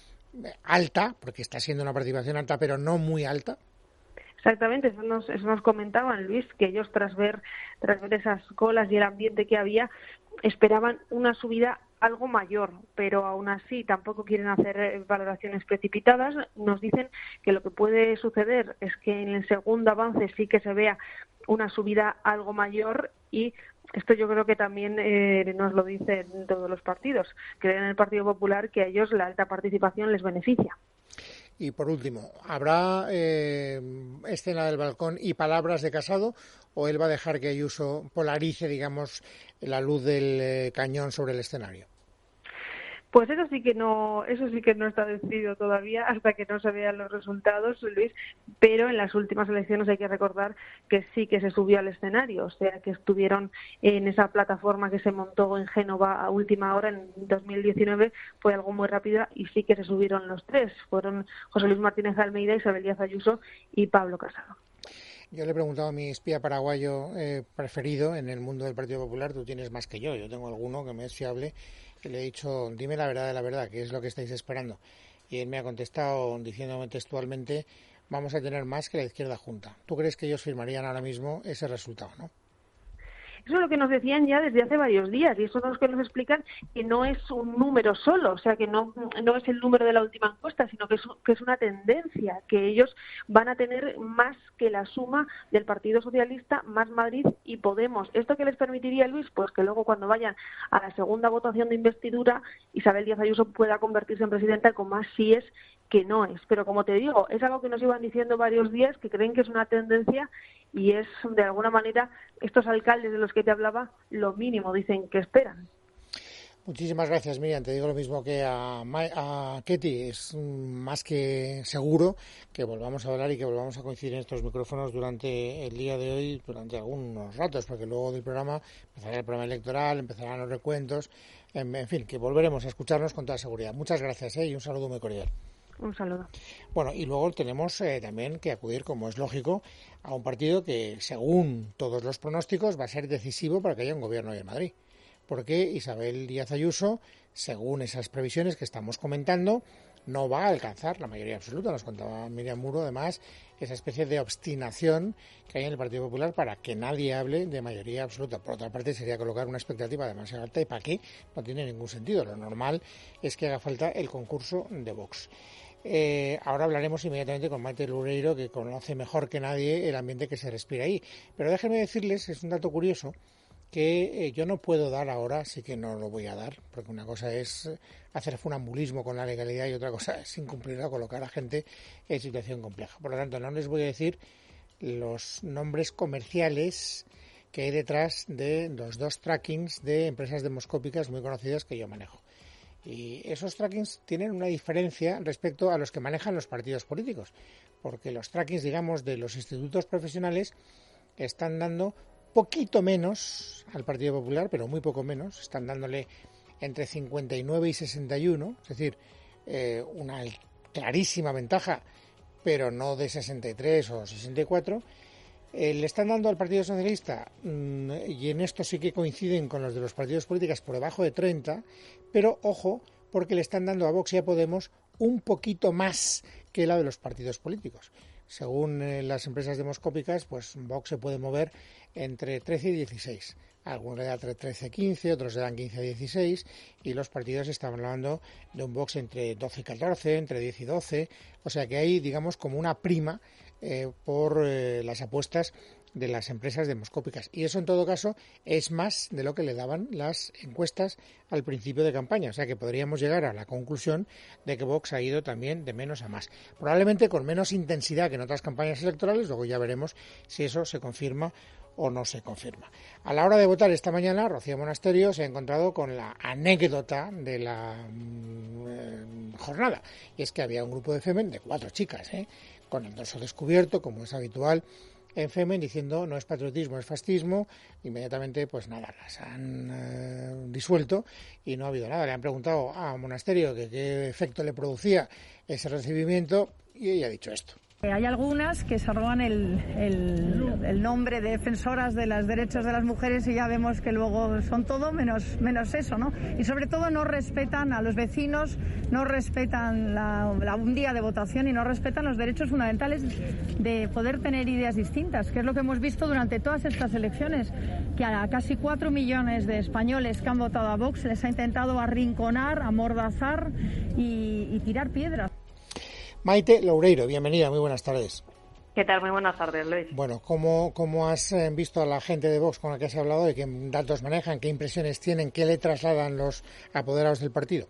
Speaker 2: alta, porque está siendo una participación alta, pero no muy alta?
Speaker 9: Exactamente, eso nos, eso nos comentaban, Luis, que ellos tras ver, tras ver esas colas y el ambiente que había, esperaban una subida algo mayor, pero aún así tampoco quieren hacer valoraciones precipitadas. Nos dicen que lo que puede suceder es que en el segundo avance sí que se vea una subida algo mayor, y esto yo creo que también eh, nos lo dicen todos los partidos. Creen en el Partido Popular que a ellos la alta participación les beneficia.
Speaker 2: Y por último, ¿habrá eh, escena del balcón y palabras de Casado, o él va a dejar que Ayuso polarice, digamos, la luz del eh, cañón sobre el escenario?
Speaker 9: Pues eso sí que no, eso sí que no está decidido todavía hasta que no se vean los resultados, Luis, pero en las últimas elecciones hay que recordar que sí que se subió al escenario, o sea que estuvieron en esa plataforma que se montó en Génova a última hora en dos mil diecinueve, fue algo muy rápido y sí que se subieron los tres, fueron José Luis Martínez Almeida, Isabel Díaz Ayuso y Pablo Casado.
Speaker 2: Yo le he preguntado a mi espía paraguayo eh, preferido en el mundo del Partido Popular, tú tienes más que yo, yo tengo alguno que me es fiable, que le he dicho, dime la verdad de la verdad, ¿qué es lo que estáis esperando? Y él me ha contestado diciéndome textualmente, vamos a tener más que la izquierda junta. ¿Tú crees que ellos firmarían ahora mismo ese resultado, no?
Speaker 9: Eso es lo que nos decían ya desde hace varios días, y eso es lo que nos explican que no es un número solo, o sea, que no, no es el número de la última encuesta, sino que es, que es una tendencia, que ellos van a tener más que la suma del Partido Socialista, más Madrid y Podemos. ¿Esto qué les permitiría, Luis? Pues que luego, cuando vayan a la segunda votación de investidura, Isabel Díaz Ayuso pueda convertirse en presidenta con más síes que no es. Pero como te digo, es algo que nos iban diciendo varios días, que creen que es una tendencia, y es, de alguna manera, estos alcaldes de los que te hablaba, lo mínimo dicen que esperan.
Speaker 2: Muchísimas gracias, Miriam. Te digo lo mismo que a, a Ketty. Es más que seguro que volvamos a hablar y que volvamos a coincidir en estos micrófonos durante el día de hoy, durante algunos ratos, porque luego del programa empezará el programa electoral, empezarán los recuentos, en, en fin, que volveremos a escucharnos con toda seguridad. Muchas gracias, ¿eh? Y un saludo muy cordial.
Speaker 9: Un saludo.
Speaker 2: Bueno, y luego tenemos eh, también que acudir, como es lógico, a un partido que, según todos los pronósticos, va a ser decisivo para que haya un gobierno hoy en Madrid. Porque Isabel Díaz Ayuso, según esas previsiones que estamos comentando, no va a alcanzar la mayoría absoluta. Nos contaba Miriam Muro, además, esa especie de obstinación que hay en el Partido Popular para que nadie hable de mayoría absoluta. Por otra parte, sería colocar una expectativa demasiado alta, y ¿para qué? No tiene ningún sentido. Lo normal es que haga falta el concurso de Vox. Eh, ahora hablaremos inmediatamente con Maite Loureiro, que conoce mejor que nadie el ambiente que se respira ahí. Pero déjenme decirles, es un dato curioso, que eh, yo no puedo dar ahora, sí que no lo voy a dar, porque una cosa es hacer funambulismo con la legalidad y otra cosa es incumplirla, colocar a gente en situación compleja. Por lo tanto, no les voy a decir los nombres comerciales que hay detrás de los dos trackings de empresas demoscópicas muy conocidas que yo manejo. Y esos trackings tienen una diferencia respecto a los que manejan los partidos políticos, porque los trackings, digamos, de los institutos profesionales están dando poquito menos al Partido Popular, pero muy poco menos, están dándole entre cincuenta y nueve y sesenta y uno, es decir, eh, una clarísima ventaja, pero no de sesenta y tres o sesenta y cuatro. Eh, le están dando al Partido Socialista, mmm, y en esto sí que coinciden con los de los partidos políticos, por debajo de treinta, pero ojo, porque le están dando a Vox y a Podemos un poquito más que la de los partidos políticos. Según eh, las empresas demoscópicas, pues Vox se puede mover entre trece y dieciséis. Algunos le dan trece a quince, otros le dan quince a dieciséis, y los partidos están hablando de un Vox entre doce y catorce, entre diez y doce, o sea que hay, digamos, como una prima eh, por eh, las apuestas de las empresas demoscópicas. Y eso, en todo caso, es más de lo que le daban las encuestas al principio de campaña. O sea que podríamos llegar a la conclusión de que Vox ha ido también de menos a más. Probablemente con menos intensidad que en otras campañas electorales, luego ya veremos si eso se confirma o no se confirma. A la hora de votar esta mañana, Rocío Monasterio se ha encontrado con la anécdota de la mm, jornada. Y es que había un grupo de Femen, de cuatro chicas, ¿eh? con el dorso descubierto, como es habitual en Femen, diciendo no es patriotismo, es fascismo. Inmediatamente, pues nada, las han eh, disuelto y no ha habido nada. Le han preguntado a Monasterio que qué efecto le producía ese recibimiento y ella ha dicho esto.
Speaker 10: Hay algunas que se roban el, el, el nombre de defensoras de los derechos de las mujeres y ya vemos que luego son todo menos, menos eso, ¿no? Y sobre todo no respetan a los vecinos, no respetan la, la, un día de votación y no respetan los derechos fundamentales de poder tener ideas distintas, que es lo que hemos visto durante todas estas elecciones, que a casi cuatro millones de españoles que han votado a Vox les ha intentado arrinconar, amordazar y, y tirar piedras.
Speaker 2: Maite Loureiro, bienvenida, muy buenas tardes.
Speaker 11: ¿Qué tal? Muy buenas tardes, Luis.
Speaker 2: Bueno, ¿cómo, cómo has visto a la gente de Vox con la que has hablado y qué datos manejan, qué impresiones tienen, qué le trasladan los apoderados del partido?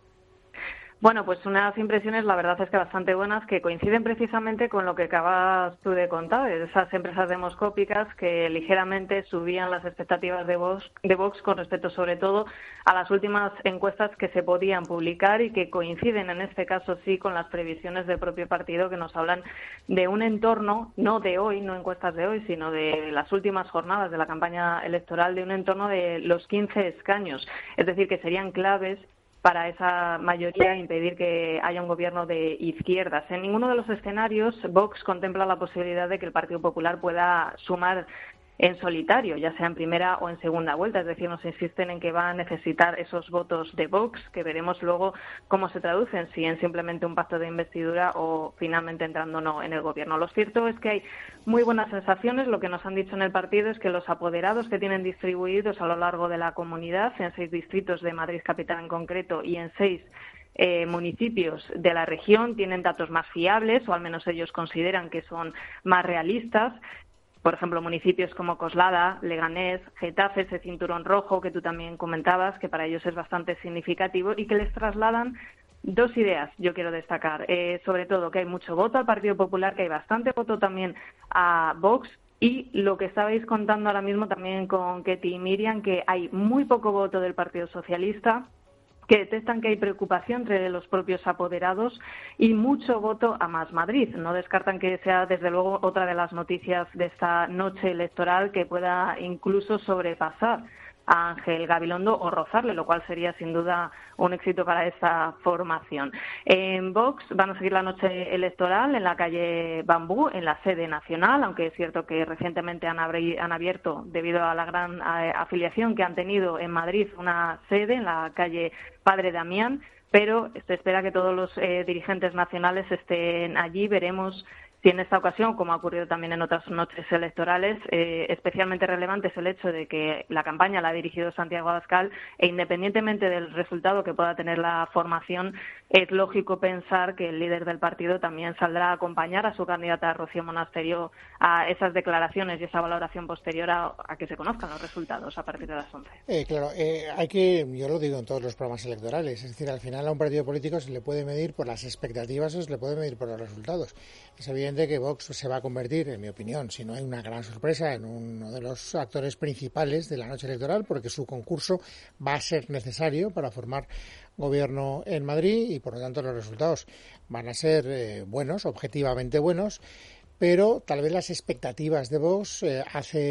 Speaker 11: Bueno, pues unas impresiones, la verdad es que bastante buenas, que coinciden precisamente con lo que acabas tú de contar, esas empresas demoscópicas que ligeramente subían las expectativas de Vox, de Vox con respecto sobre todo a las últimas encuestas que se podían publicar y que coinciden en este caso sí con las previsiones del propio partido, que nos hablan de un entorno, no de hoy, no encuestas de hoy, sino de las últimas jornadas de la campaña electoral, de un entorno de los quince escaños, es decir, que serían claves para esa mayoría impedir que haya un gobierno de izquierdas. En ninguno de los escenarios Vox contempla la posibilidad de que el Partido Popular pueda sumar en solitario, ya sea en primera o en segunda vuelta. Es decir, nos insisten en que va a necesitar esos votos de Vox, que veremos luego cómo se traducen, si en simplemente un pacto de investidura o finalmente entrando o no en el gobierno. Lo cierto es que hay muy buenas sensaciones. Lo que nos han dicho en el partido es que los apoderados que tienen distribuidos a lo largo de la comunidad, en seis distritos de Madrid capital en concreto y en seis Eh, municipios de la región, tienen datos más fiables, o al menos ellos consideran que son más realistas. Por ejemplo, municipios como Coslada, Leganés, Getafe, ese cinturón rojo que tú también comentabas, que para ellos es bastante significativo y que les trasladan dos ideas, yo quiero destacar. Eh, sobre todo que hay mucho voto al Partido Popular, que hay bastante voto también a Vox, y lo que estabais contando ahora mismo también con Ketty y Miriam, que hay muy poco voto del Partido Socialista, que detectan que hay preocupación entre los propios apoderados y mucho voto a Más Madrid. No descartan que sea, desde luego, otra de las noticias de esta noche electoral que pueda incluso sobrepasar a Ángel Gabilondo o rozarle, lo cual sería sin duda un éxito para esta formación. En Vox van a seguir la noche electoral en la calle Bambú, en la sede nacional, aunque es cierto que recientemente han, abri- han abierto, debido a la gran eh, afiliación que han tenido en Madrid, una sede en la calle Padre Damián, pero se espera que todos los eh, dirigentes nacionales estén allí. Veremos si en esta ocasión, como ha ocurrido también en otras noches electorales, eh, especialmente relevante es el hecho de que la campaña la ha dirigido Santiago Abascal, e independientemente del resultado que pueda tener la formación, es lógico pensar que el líder del partido también saldrá a acompañar a su candidata Rocío Monasterio a esas declaraciones y esa valoración posterior a, a que se conozcan los resultados a partir de las once.
Speaker 2: Eh, claro, eh, hay que, yo lo digo en todos los programas electorales, es decir, al final a un partido político se le puede medir por las expectativas o se le puede medir por los resultados. Es evidente que Vox se va a convertir, en mi opinión, si no hay una gran sorpresa, en uno de los actores principales de la noche electoral, porque su concurso va a ser necesario para formar gobierno en Madrid y, por lo tanto, los resultados van a ser eh, buenos, objetivamente buenos, pero tal vez las expectativas de Vox eh,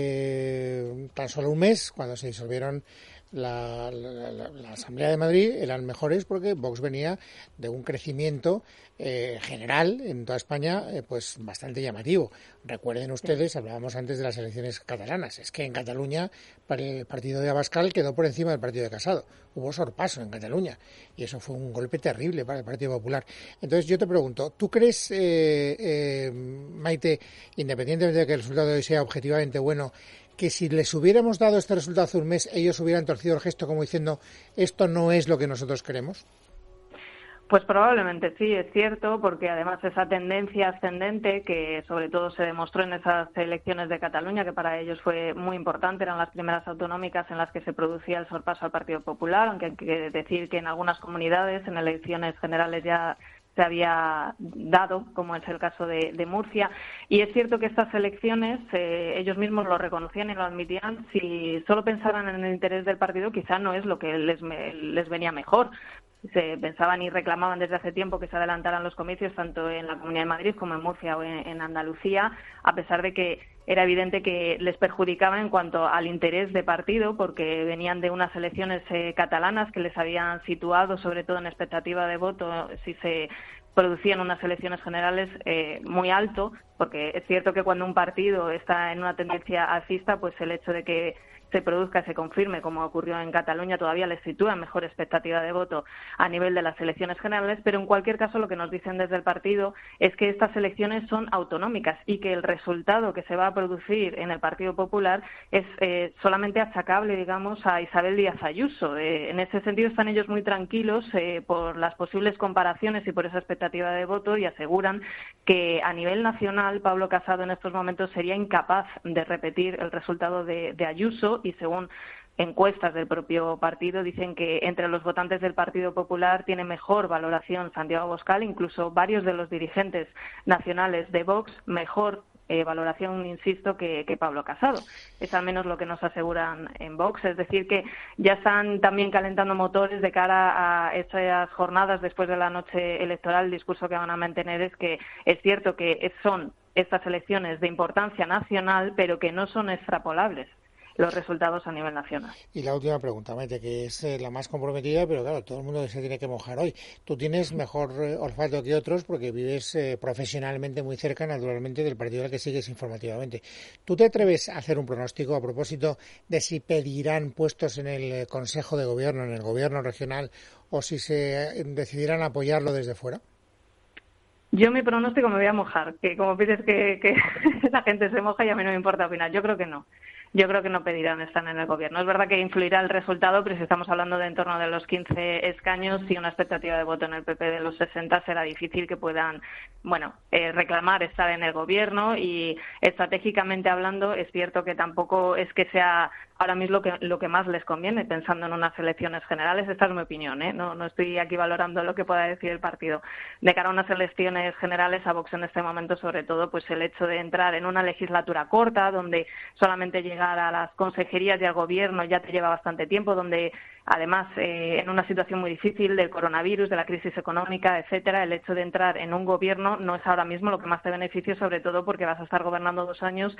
Speaker 2: hace tan solo un mes, cuando se disolvieron La, la, la, la Asamblea de Madrid, eran mejores porque Vox venía de un crecimiento eh, general en toda España eh, pues bastante llamativo. Recuerden ustedes, hablábamos antes de las elecciones catalanas, es que en Cataluña para el partido de Abascal quedó por encima del partido de Casado. Hubo sorpaso en Cataluña y eso fue un golpe terrible para el Partido Popular. Entonces yo te pregunto, ¿tú crees, eh, eh, Maite, independientemente de que el resultado de hoy sea objetivamente bueno, que si les hubiéramos dado este resultado hace un mes, ellos hubieran torcido el gesto como diciendo esto no es lo que nosotros queremos?
Speaker 11: Pues probablemente sí, es cierto, porque además esa tendencia ascendente que sobre todo se demostró en esas elecciones de Cataluña, que para ellos fue muy importante, eran las primeras autonómicas en las que se producía el sorpaso al Partido Popular, aunque hay que decir que en algunas comunidades, en elecciones generales ya se había dado, como es el caso de, de Murcia. Y es cierto que estas elecciones, eh, ellos mismos lo reconocían y lo admitían, si solo pensaran en el interés del partido, quizá no es lo que les, les venía mejor. Se pensaban y reclamaban desde hace tiempo que se adelantaran los comicios, tanto en la Comunidad de Madrid como en Murcia o en, en Andalucía, a pesar de que era evidente que les perjudicaba en cuanto al interés de partido, porque venían de unas elecciones eh, catalanas que les habían situado, sobre todo en expectativa de voto, si se producían unas elecciones generales eh, muy alto, porque es cierto que cuando un partido está en una tendencia alcista, pues el hecho de que se produzca, se confirme, como ocurrió en Cataluña, todavía les sitúa en mejor expectativa de voto a nivel de las elecciones generales, pero en cualquier caso lo que nos dicen desde el partido es que estas elecciones son autonómicas y que el resultado que se va a producir en el Partido Popular es eh, solamente achacable, digamos, a Isabel Díaz Ayuso. Eh, en ese sentido están ellos muy tranquilos eh, por las posibles comparaciones y por esa expectativa de voto, y aseguran que a nivel nacional Pablo Casado en estos momentos sería incapaz de repetir el resultado de, de Ayuso, y según encuestas del propio partido dicen que entre los votantes del Partido Popular tiene mejor valoración Santiago Abascal, incluso varios de los dirigentes nacionales de Vox mejor eh, valoración, insisto, que, que Pablo Casado. Es al menos lo que nos aseguran en Vox, es decir, que ya están también calentando motores de cara a estas jornadas después de la noche electoral. El discurso que van a mantener es que es cierto que son estas elecciones de importancia nacional, pero que no son extrapolables los resultados a nivel nacional.
Speaker 2: Y la última pregunta, Maite, que es eh, la más comprometida, pero claro, todo el mundo se tiene que mojar hoy. Tú tienes mejor eh, olfato que otros porque vives eh, profesionalmente muy cerca, naturalmente, del partido al que sigues informativamente. ¿Tú te atreves a hacer un pronóstico a propósito de si pedirán puestos en el Consejo de Gobierno, en el Gobierno regional, o si se eh, decidirán apoyarlo desde fuera?
Speaker 11: Yo mi pronóstico me voy a mojar, que como pides que, que la gente se moja y a mí no me importa opinar. Yo creo que no. Yo creo que no pedirán estar en el gobierno. Es verdad que influirá el resultado, pero si estamos hablando de en torno de los quince escaños y una expectativa de voto en el P P de los sesenta, será difícil que puedan, bueno, eh, reclamar estar en el gobierno. Y estratégicamente hablando, es cierto que tampoco es que sea ahora mismo lo que, lo que más les conviene, pensando en unas elecciones generales. Esta es mi opinión, ¿eh? No, no estoy aquí valorando lo que pueda decir el partido. De cara a unas elecciones generales, a Vox en este momento, sobre todo, pues el hecho de entrar en una legislatura corta, donde solamente llegar a las consejerías y al gobierno ya te lleva bastante tiempo, donde además eh, en una situación muy difícil del coronavirus, de la crisis económica, etcétera, el hecho de entrar en un gobierno no es ahora mismo lo que más te beneficia, sobre todo porque vas a estar gobernando dos años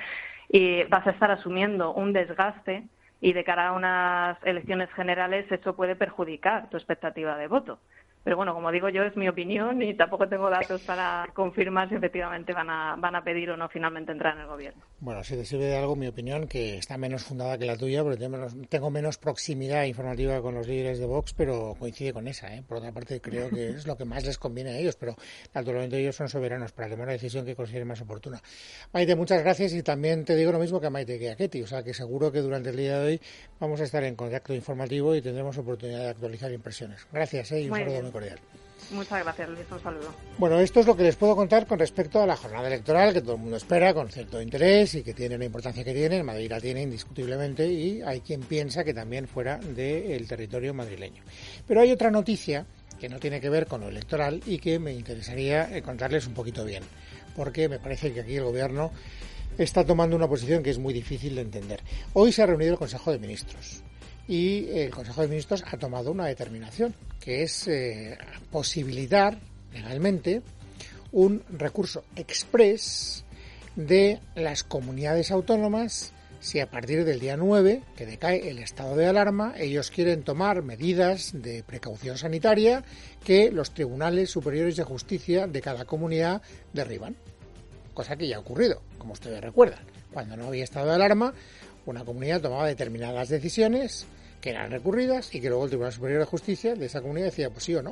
Speaker 11: y vas a estar asumiendo un desgaste, y de cara a unas elecciones generales eso puede perjudicar tu expectativa de voto. Pero bueno, como digo yo, es mi opinión y tampoco tengo datos para confirmar si efectivamente van a van a pedir o no finalmente entrar en el gobierno.
Speaker 2: Bueno, si te sirve de algo, mi opinión, que está menos fundada que la tuya, porque tengo menos, tengo menos proximidad informativa con los líderes de Vox, pero coincide con esa, ¿eh? Por otra parte, creo que es lo que más les conviene a ellos, pero naturalmente ellos son soberanos para tomar la decisión que consideren más oportuna. Maite, muchas gracias, y también te digo lo mismo que a Maite que a Ketty, o sea que seguro que durante el día de hoy vamos a estar en contacto informativo y tendremos oportunidad de actualizar impresiones. Gracias, ¿eh? Y un
Speaker 11: muy
Speaker 2: saludo
Speaker 11: bien.
Speaker 2: muy cordial.
Speaker 11: Muchas gracias, Luis. Un saludo.
Speaker 2: Bueno, esto es lo que les puedo contar con respecto a la jornada electoral, que todo el mundo espera con cierto interés y que tiene la importancia que tiene. Madrid la tiene indiscutiblemente, y hay quien piensa que también fuera del territorio madrileño. Pero hay otra noticia que no tiene que ver con lo electoral y que me interesaría contarles un poquito bien, porque me parece que aquí el Gobierno está tomando una posición que es muy difícil de entender. Hoy se ha reunido el Consejo de Ministros y el Consejo de Ministros ha tomado una determinación, que es eh, posibilitar legalmente un recurso exprés de las comunidades autónomas si a partir del día nueve, que decae el estado de alarma, ellos quieren tomar medidas de precaución sanitaria que los tribunales superiores de justicia de cada comunidad derriban. Cosa que ya ha ocurrido, como ustedes recuerdan. Cuando no había estado de alarma, una comunidad tomaba determinadas decisiones que eran recurridas y que luego el Tribunal Superior de Justicia de esa comunidad decía pues sí o no.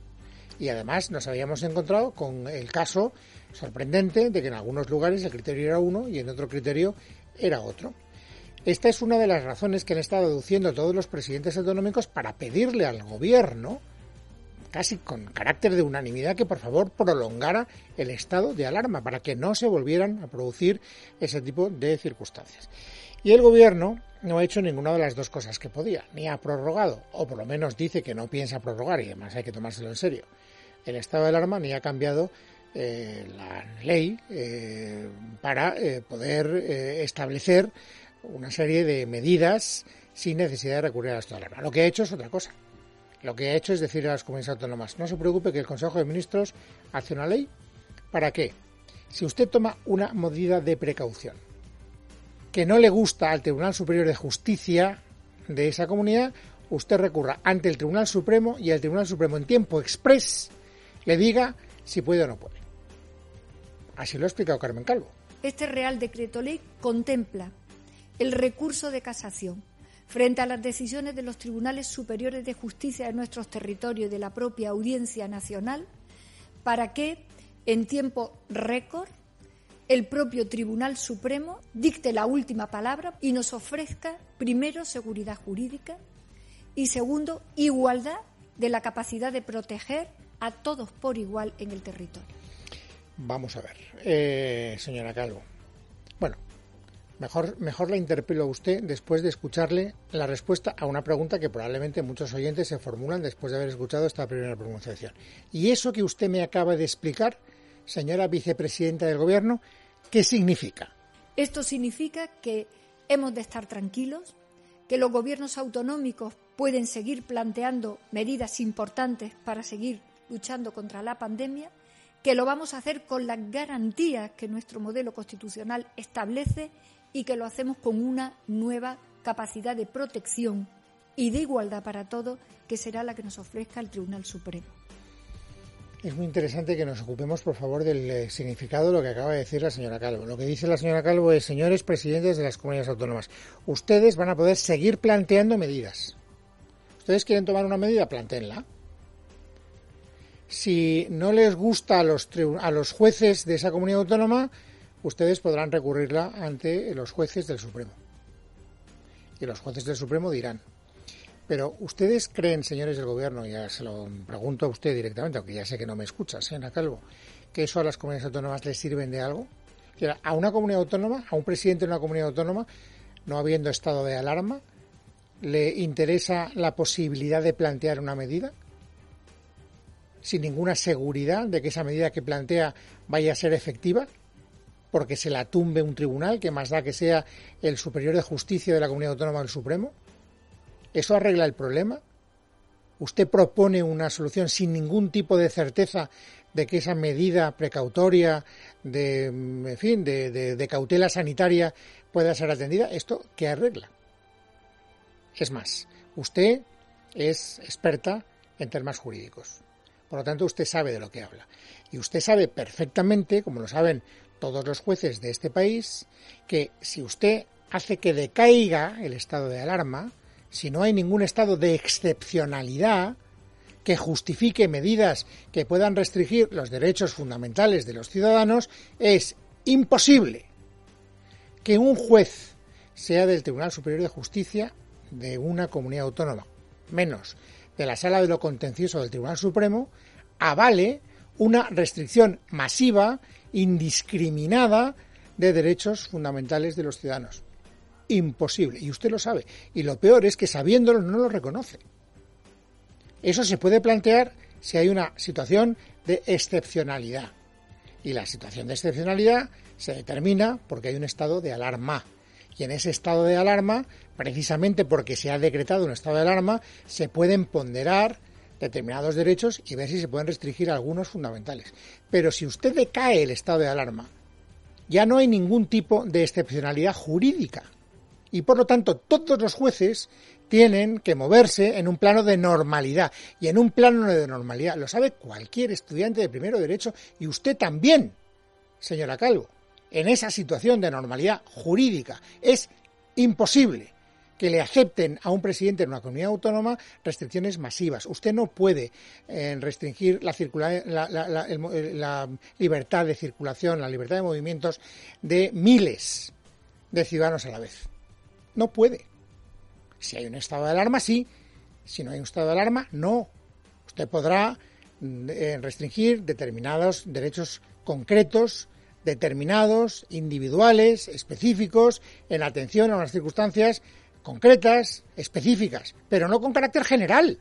Speaker 2: Y además nos habíamos encontrado con el caso sorprendente de que en algunos lugares el criterio era uno y en otro criterio era otro. Esta es una de las razones que han estado deduciendo todos los presidentes autonómicos para pedirle al Gobierno, casi con carácter de unanimidad, que por favor prolongara el estado de alarma para que no se volvieran a producir ese tipo de circunstancias. Y el Gobierno no ha hecho ninguna de las dos cosas que podía, ni ha prorrogado, o por lo menos dice que no piensa prorrogar, y además hay que tomárselo en serio, el estado de alarma, ni ha cambiado eh, la ley eh, para eh, poder eh, establecer una serie de medidas sin necesidad de recurrir al estado de alarma. Lo que ha hecho es otra cosa. Lo que ha hecho es decir a las comunidades autónomas, no se preocupe que el Consejo de Ministros hace una ley. ¿Para qué? Si usted toma una medida de precaución que no le gusta al Tribunal Superior de Justicia de esa comunidad, usted recurra ante el Tribunal Supremo y el Tribunal Supremo en tiempo exprés le diga si puede o no puede. Así lo ha explicado Carmen Calvo.
Speaker 12: Este Real Decreto Ley contempla el recurso de casación frente a las decisiones de los tribunales superiores de justicia de nuestros territorios y de la propia Audiencia Nacional para que, en tiempo récord, el propio Tribunal Supremo dicte la última palabra y nos ofrezca, primero, seguridad jurídica y, segundo, igualdad de la capacidad de proteger a todos por igual en el territorio.
Speaker 2: Vamos a ver, eh, señora Calvo. Bueno, mejor, mejor la interpelo a usted después de escucharle la respuesta a una pregunta que probablemente muchos oyentes se formulan después de haber escuchado esta primera pronunciación. Y eso que usted me acaba de explicar, señora vicepresidenta del Gobierno, ¿qué significa?
Speaker 12: Esto significa que hemos de estar tranquilos, que los gobiernos autonómicos pueden seguir planteando medidas importantes para seguir luchando contra la pandemia, que lo vamos a hacer con las garantías que nuestro modelo constitucional establece y que lo hacemos con una nueva capacidad de protección y de igualdad para todos, que será la que nos ofrezca el Tribunal Supremo.
Speaker 2: Es muy interesante que nos ocupemos, por favor, del eh, significado de lo que acaba de decir la señora Calvo. Lo que dice la señora Calvo es, señores presidentes de las comunidades autónomas, ustedes van a poder seguir planteando medidas. Ustedes quieren tomar una medida, plantéenla. Si no les gusta a los, tribu- a los jueces de esa comunidad autónoma, ustedes podrán recurrirla ante los jueces del Supremo. Y los jueces del Supremo dirán. Pero ¿ustedes creen, señores del Gobierno, y ya se lo pregunto a usted directamente, aunque ya sé que no me escucha, señora Calvo, que eso a las comunidades autónomas les sirven de algo? A una comunidad autónoma, a un presidente de una comunidad autónoma, no habiendo estado de alarma, ¿le interesa la posibilidad de plantear una medida? Sin ninguna seguridad de que esa medida que plantea vaya a ser efectiva, porque se la tumbe un tribunal, que más da que sea el superior de justicia de la comunidad autónoma del Supremo. ¿Eso arregla el problema? ¿Usted propone una solución sin ningún tipo de certeza de que esa medida precautoria, de, en fin, de, de, de cautela sanitaria pueda ser atendida? ¿Esto qué arregla? Es más, usted es experta en temas jurídicos. Por lo tanto, usted sabe de lo que habla. Y usted sabe perfectamente, como lo saben todos los jueces de este país, que si usted hace que decaiga el estado de alarma, si no hay ningún estado de excepcionalidad que justifique medidas que puedan restringir los derechos fundamentales de los ciudadanos, es imposible que un juez sea del Tribunal Superior de Justicia de una comunidad autónoma, menos de la Sala de lo Contencioso del Tribunal Supremo, avale una restricción masiva, indiscriminada, de derechos fundamentales de los ciudadanos. Imposible, y usted lo sabe. Y lo peor es que, sabiéndolo, no lo reconoce. Eso se puede plantear si hay una situación de excepcionalidad. Y la situación de excepcionalidad se determina porque hay un estado de alarma. Y en ese estado de alarma, precisamente porque se ha decretado un estado de alarma, se pueden ponderar determinados derechos y ver si se pueden restringir algunos fundamentales. Pero si usted decae el estado de alarma, ya no hay ningún tipo de excepcionalidad jurídica. Y por lo tanto, todos los jueces tienen que moverse en un plano de normalidad. Y en un plano de normalidad lo sabe cualquier estudiante de primero derecho, y usted también, señora Calvo. En esa situación de normalidad jurídica es imposible que le acepten a un presidente de una comunidad autónoma restricciones masivas. Usted no puede eh, restringir la, circula- la, la, la, el, la libertad de circulación, la libertad de movimientos de miles de ciudadanos a la vez. No puede. Si hay un estado de alarma, sí. Si no hay un estado de alarma, no. Usted podrá eh, restringir determinados derechos concretos, determinados, individuales, específicos, en atención a unas circunstancias concretas, específicas, pero no con carácter general.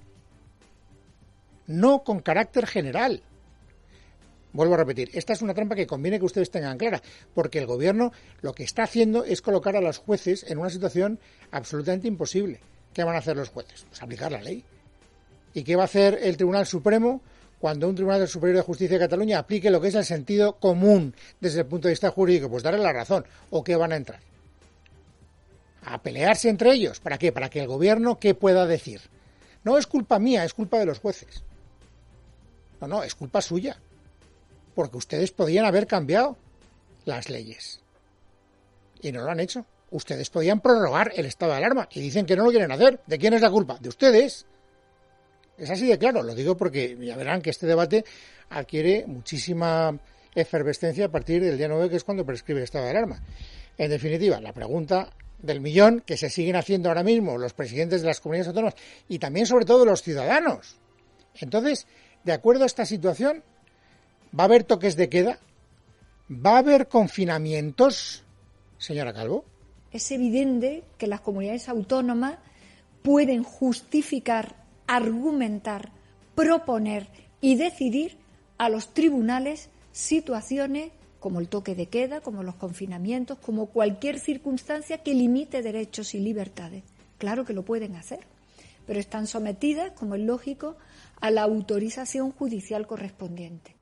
Speaker 2: No con carácter general. Vuelvo a repetir, esta es una trampa que conviene que ustedes tengan clara, porque el Gobierno lo que está haciendo es colocar a los jueces en una situación absolutamente imposible. ¿Qué van a hacer los jueces? Pues aplicar la ley. ¿Y qué va a hacer el Tribunal Supremo cuando un Tribunal Superior de Justicia de Cataluña aplique lo que es el sentido común desde el punto de vista jurídico? Pues darle la razón. ¿O qué van a entrar? a pelearse entre ellos. ¿Para qué? Para que el gobierno, ¿qué pueda decir? No es culpa mía, es culpa de los jueces. No, no, es culpa suya. Porque ustedes podían haber cambiado las leyes. Y no lo han hecho. Ustedes podían prorrogar el estado de alarma. Y dicen que no lo quieren hacer. ¿De quién es la culpa? De ustedes. Es así de claro. Lo digo porque ya verán que este debate adquiere muchísima efervescencia a partir del día nueve, que es cuando prescribe el estado de alarma. En definitiva, la pregunta del millón que se siguen haciendo ahora mismo los presidentes de las comunidades autónomas y también, sobre todo, los ciudadanos. Entonces, de acuerdo a esta situación, ¿va a haber toques de queda? ¿Va a haber confinamientos, señora Calvo?
Speaker 12: Es evidente que las comunidades autónomas pueden justificar, argumentar, proponer y decidir a los tribunales situaciones como el toque de queda, como los confinamientos, como cualquier circunstancia que limite derechos y libertades. Claro que lo pueden hacer, pero están sometidas, como es lógico, a la autorización judicial correspondiente.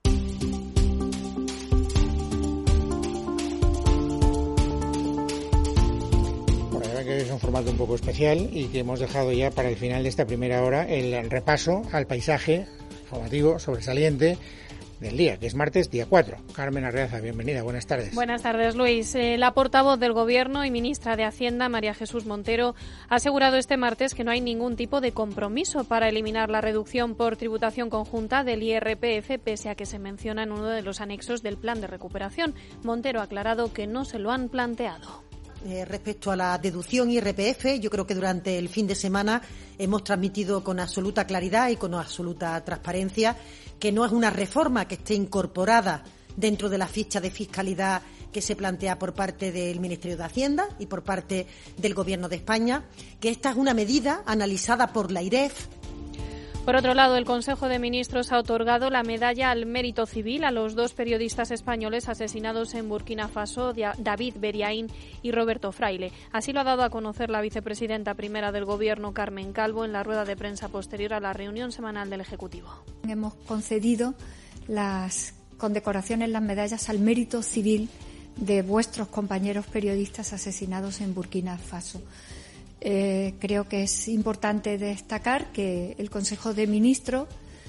Speaker 2: Bueno, ya ven que es un formato un poco especial y que hemos dejado ya para el final de esta primera hora el repaso al paisaje informativo sobresaliente del día, que es martes, día cuatro. Carmen Arreaza, bienvenida, buenas tardes.
Speaker 13: Buenas tardes, Luis. Eh, la portavoz del Gobierno y ministra de Hacienda, María Jesús Montero, ha asegurado este martes que no hay ningún tipo de compromiso para eliminar la reducción por tributación conjunta del I R P F, pese a que se menciona en uno de los anexos del plan de recuperación. Montero ha aclarado que no se lo han planteado.
Speaker 14: Eh, respecto a la deducción I R P F, yo creo que durante el fin de semana hemos transmitido con absoluta claridad y con absoluta transparencia que no es una reforma que esté incorporada dentro de la ficha de fiscalidad que se plantea por parte del Ministerio de Hacienda y por parte del Gobierno de España, que esta es una medida analizada por la I R E F.
Speaker 13: Por otro lado, el Consejo de Ministros ha otorgado la medalla al mérito civil a los dos periodistas españoles asesinados en Burkina Faso, David Beriaín y Roberto Fraile. Así lo ha dado a conocer la vicepresidenta primera del Gobierno, Carmen Calvo, en la rueda de prensa posterior a la reunión semanal del Ejecutivo.
Speaker 12: Hemos concedido las condecoraciones, las medallas al mérito civil de vuestros compañeros periodistas asesinados en Burkina Faso. Eh, creo que es importante destacar que el Consejo de Ministros,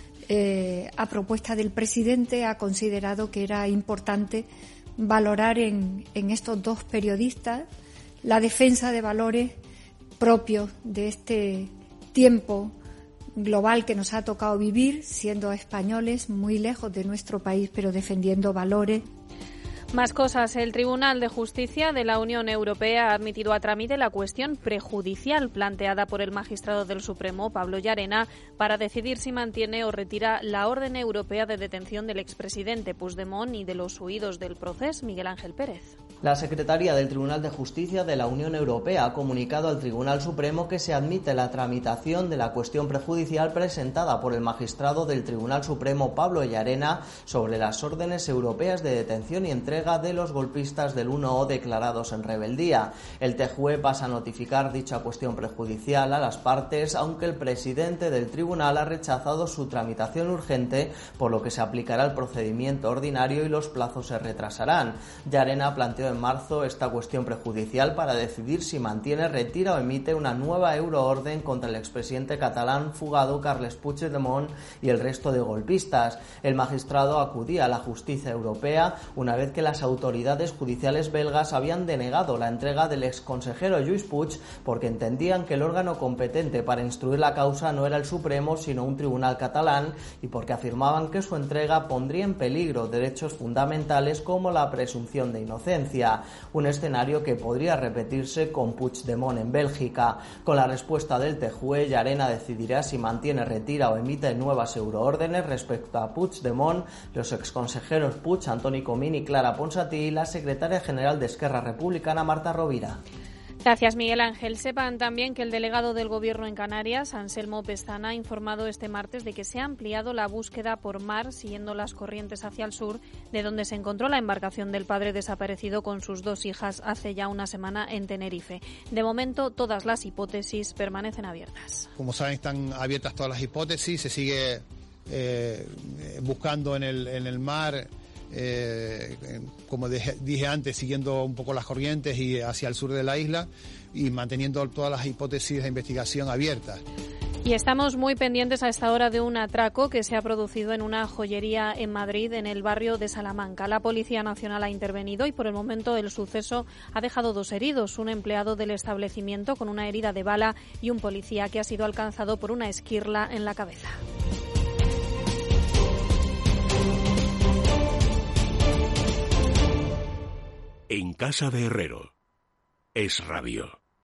Speaker 12: eh, a propuesta del presidente, ha considerado que era importante valorar en, en estos dos periodistas la defensa de valores propios de este tiempo global que nos ha tocado vivir, siendo españoles muy lejos de nuestro país, pero defendiendo valores.
Speaker 13: Más cosas. El Tribunal de Justicia de la Unión Europea ha admitido a trámite la cuestión prejudicial planteada por el magistrado del Supremo, Pablo Llarena, para decidir si mantiene o retira la orden europea de detención del expresidente Puigdemont y de los huidos del procés, Miguel Ángel Pérez.
Speaker 15: La secretaría del Tribunal de Justicia de la Unión Europea ha comunicado al Tribunal Supremo que se admite la tramitación de la cuestión prejudicial presentada por el magistrado del Tribunal Supremo, Pablo Llarena, sobre las órdenes europeas de detención y entrega de los golpistas del uno O declarados en rebeldía. El T J U E pasa a notificar dicha cuestión prejudicial a las partes, aunque el presidente del tribunal ha rechazado su tramitación urgente, por lo que se aplicará el procedimiento ordinario y los plazos se retrasarán. Llarena planteó en marzo esta cuestión prejudicial para decidir si mantiene, retira o emite una nueva euroorden contra el expresidente catalán fugado Carles Puigdemont y el resto de golpistas. El magistrado acudía a la justicia europea una vez que las autoridades judiciales belgas habían denegado la entrega del exconsejero Lluís Puig porque entendían que el órgano competente para instruir la causa no era el Supremo sino un tribunal catalán y porque afirmaban que su entrega pondría en peligro derechos fundamentales como la presunción de inocencia, un escenario que podría repetirse con Puigdemont en Bélgica. Con la respuesta del T J U E, Llarena decidirá si mantiene, retira o emite nuevas euroórdenes respecto a Puigdemont, los exconsejeros Puig, Antoni Comín y Clara Ponsatí y la secretaria general de Esquerra Republicana, Marta Rovira.
Speaker 13: Gracias, Miguel Ángel. Sepan también que el delegado del Gobierno en Canarias, Anselmo Pestana, ha informado este martes de que se ha ampliado la búsqueda por mar siguiendo las corrientes hacia el sur, de donde se encontró la embarcación del padre desaparecido con sus dos hijas hace ya una semana en Tenerife. De momento, todas las hipótesis permanecen abiertas.
Speaker 16: Como saben, están abiertas todas las hipótesis, se sigue eh, buscando en el, en el mar eh, como dije, dije antes, siguiendo un poco las corrientes y hacia el sur de la isla y manteniendo todas las hipótesis de investigación abiertas.
Speaker 13: Y estamos muy pendientes a esta hora de un atraco que se ha producido en una joyería en Madrid, en el barrio de Salamanca. La Policía Nacional ha intervenido y por el momento el suceso ha dejado dos heridos, un empleado del establecimiento con una herida de bala y un policía que ha sido alcanzado por una esquirla en la cabeza.
Speaker 1: En casa de Herrero, Es Radio.